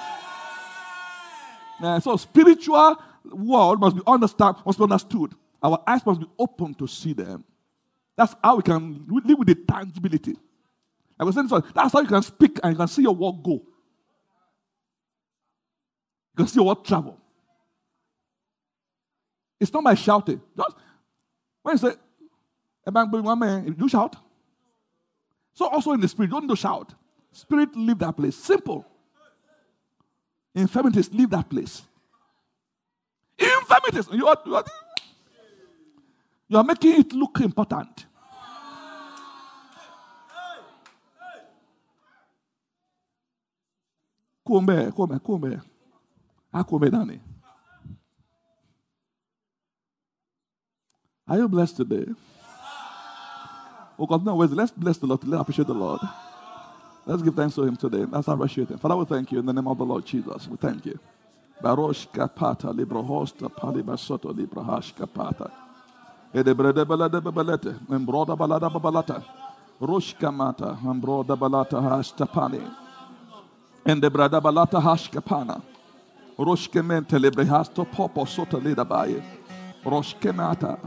Yeah, so spiritual world must be understand, must be understood. Our eyes must be open to see them. That's how we can live with the tangibility. I was saying, so that's how you can speak and you can see your word go. You can see your word travel. It's not by shouting. Just when you say, you shout. So also in the spirit, you don't need to shout. Spirit, leave that place. Simple. Infirmities, leave that place. Infirmities. You are, you are, you are making it look important. Come, come, come. I come, Danny. Are you blessed today? Oh God, no, let's bless the Lord. Let's appreciate the Lord. Let's give thanks to Him today. Let's appreciate Him. Father, we thank you in the name of the Lord Jesus. We thank you. Barosh kapata librohosta palibasoto librahash kapata. Edebrede balada babalete. Membroda balada babalata. Rosh kamata. Membroda balata hastapani. And the brada balata hash kapana. Rosh kemente librehasto popo sota lidabaye. Rosh kemata.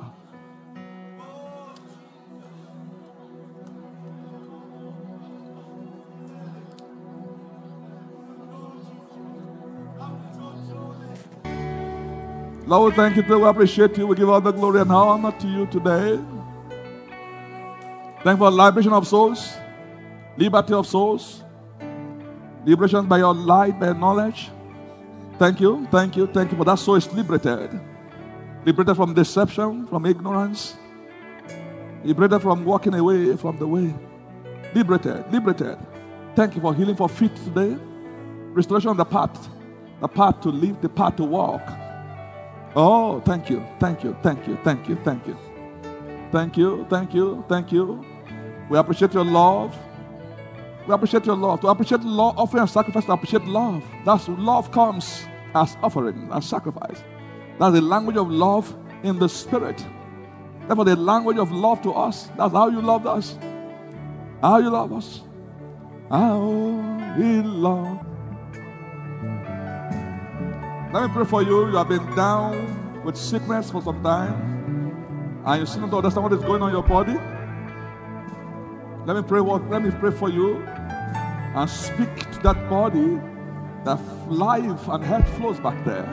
Lord, we thank you today. We appreciate you. We give all the glory and honor to you today. Thank you for liberation of souls, liberty of souls, liberation by your light, by your knowledge. Thank you, thank you, thank you for that soul is liberated. Liberated from deception, from ignorance. Liberated from walking away from the way. Liberated, liberated. Thank you for healing for feet today. Restoration of the path. The path to live, the path to walk. Oh, thank you, thank you, thank you, thank you, thank you. Thank you, thank you, thank you. We appreciate your love. We appreciate your love. To appreciate love, offering and sacrifice, to appreciate love. That's love comes as offering and sacrifice. That's the language of love in the spirit. Therefore, the language of love to us, that's how you loved us. How you love us. How we love. Let me pray for you. You have been down with sickness for some time, and you still don't understand what is going on in your body. Let me pray. What? Let me pray for you, and speak to that body that life and health flows back there.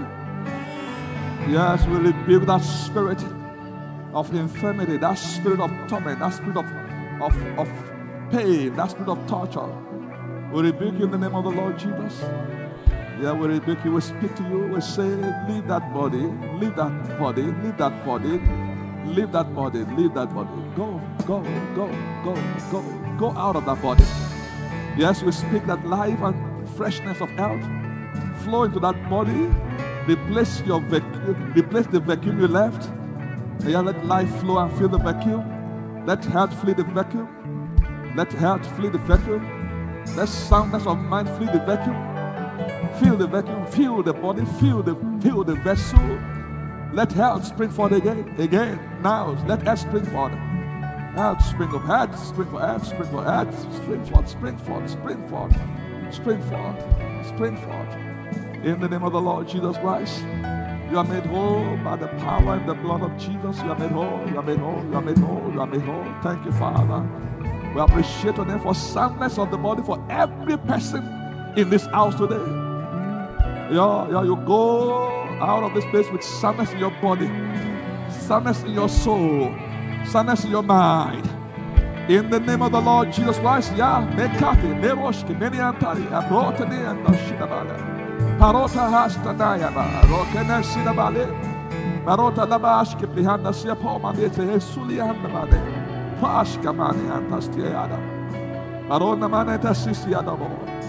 Yes, we rebuke that spirit of infirmity, that spirit of torment, that spirit of, of, of pain, that spirit of torture. We rebuke you in the name of the Lord Jesus. Yeah, we rebuke you. We speak to you. We say, leave that body, leave that body, leave that body, leave that body, leave that body. Go, go, go, go, go, go out of that body. Yes, we speak that life and freshness of health flow into that body. Replace your vacuum, replace the vacuum you left. And yeah, let life flow and fill the vacuum. Let health flee the vacuum. Let health flee the vacuum. Let soundness of mind flee the vacuum. Fill the vacuum, fill the body, fill the fill the vessel. Let health spring forth again, again. Now, let health spring forth. Health spring of health, spring for health, spring for health, spring forth, spring forth, spring forth, spring forth, spring forth. In the name of the Lord Jesus Christ, you are made whole by the power and the blood of Jesus. You are made whole, you are made whole, you are made whole, you are made whole. Thank you, Father. We appreciate your name for soundness of the body for every person in this house today. Yeah, yeah, you go out of this place with soundness in your body, soundness in your soul, soundness in your mind. In the name of the Lord Jesus Christ, yeah, mekati, meroshki, many antari, abrotani and shidabale. Parota hastanaya ba, rokena sidabale. Marota labashki plihanda siapo manete esulianda bale. Pashka mani antastiada. Marona maneta sisiadabo.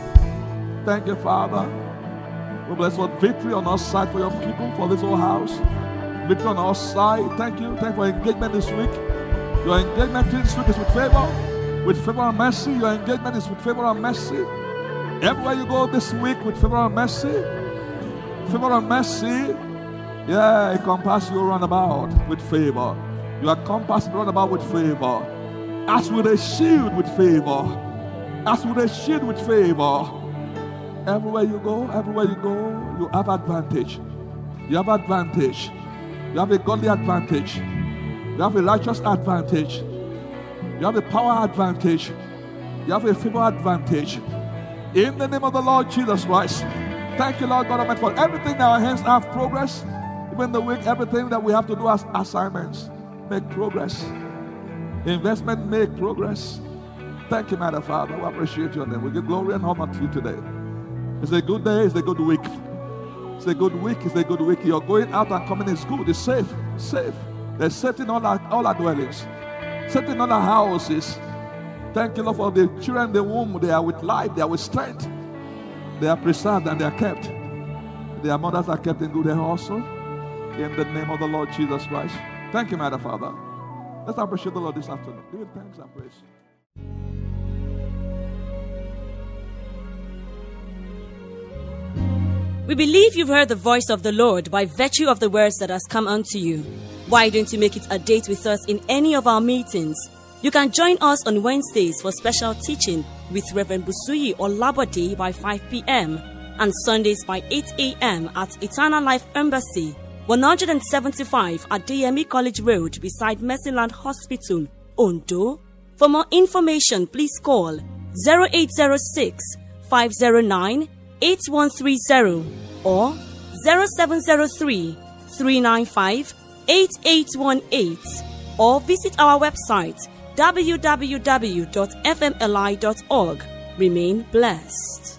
Thank you, Father. We bless for victory on our side for your people, for this whole house. Victory on our side. Thank you. Thank you for engagement this week. Your engagement this week is with favor, with favor and mercy. Your engagement is with favor and mercy. Everywhere you go this week with favor and mercy, favor and mercy. Yeah, it compasses you round about with favor. You are compassed round about with favor. As with a shield with favor. As with a shield with favor. Everywhere you go, everywhere you go, you have advantage. You have advantage. You have a godly advantage. You have a righteous advantage. You have a power advantage. You have a favor advantage. In the name of the Lord Jesus Christ. Thank you, Lord God Almighty, for everything that our hands have progress. Even the week, everything that we have to do as assignments, make progress. Investment, make progress. Thank you, Master Father. We appreciate your name. We give glory and honor to you today. It's a good day, it's a good week. It's a good week, it's a good week. You're going out and coming is good, it's safe, safe. There's safety in all our, all our dwellings, safety in all our houses. Thank you, Lord, for the children in the womb. They are with life, they are with strength. They are preserved and they are kept. Their mothers are kept in good health also. In the name of the Lord Jesus Christ. Thank you, Master Father. Let's appreciate the Lord this afternoon. Give him thanks and praise. We believe you've heard the voice of the Lord by virtue of the words that has come unto you. Why don't you make it a date with us in any of our meetings? You can join us on Wednesdays for special teaching with Reverend Busuyi Olabode by five p.m. and Sundays by eight a.m. at Eternal Life Embassy, one seventy-five at Adeyemi College Road beside Mercyland Hospital, Ondo. For more information, please call zero eight zero six, five zero nine, eight one three zero or zero seven zero three, three nine five, eight eight one eight or visit our website w w w dot f m l i dot org. Remain blessed.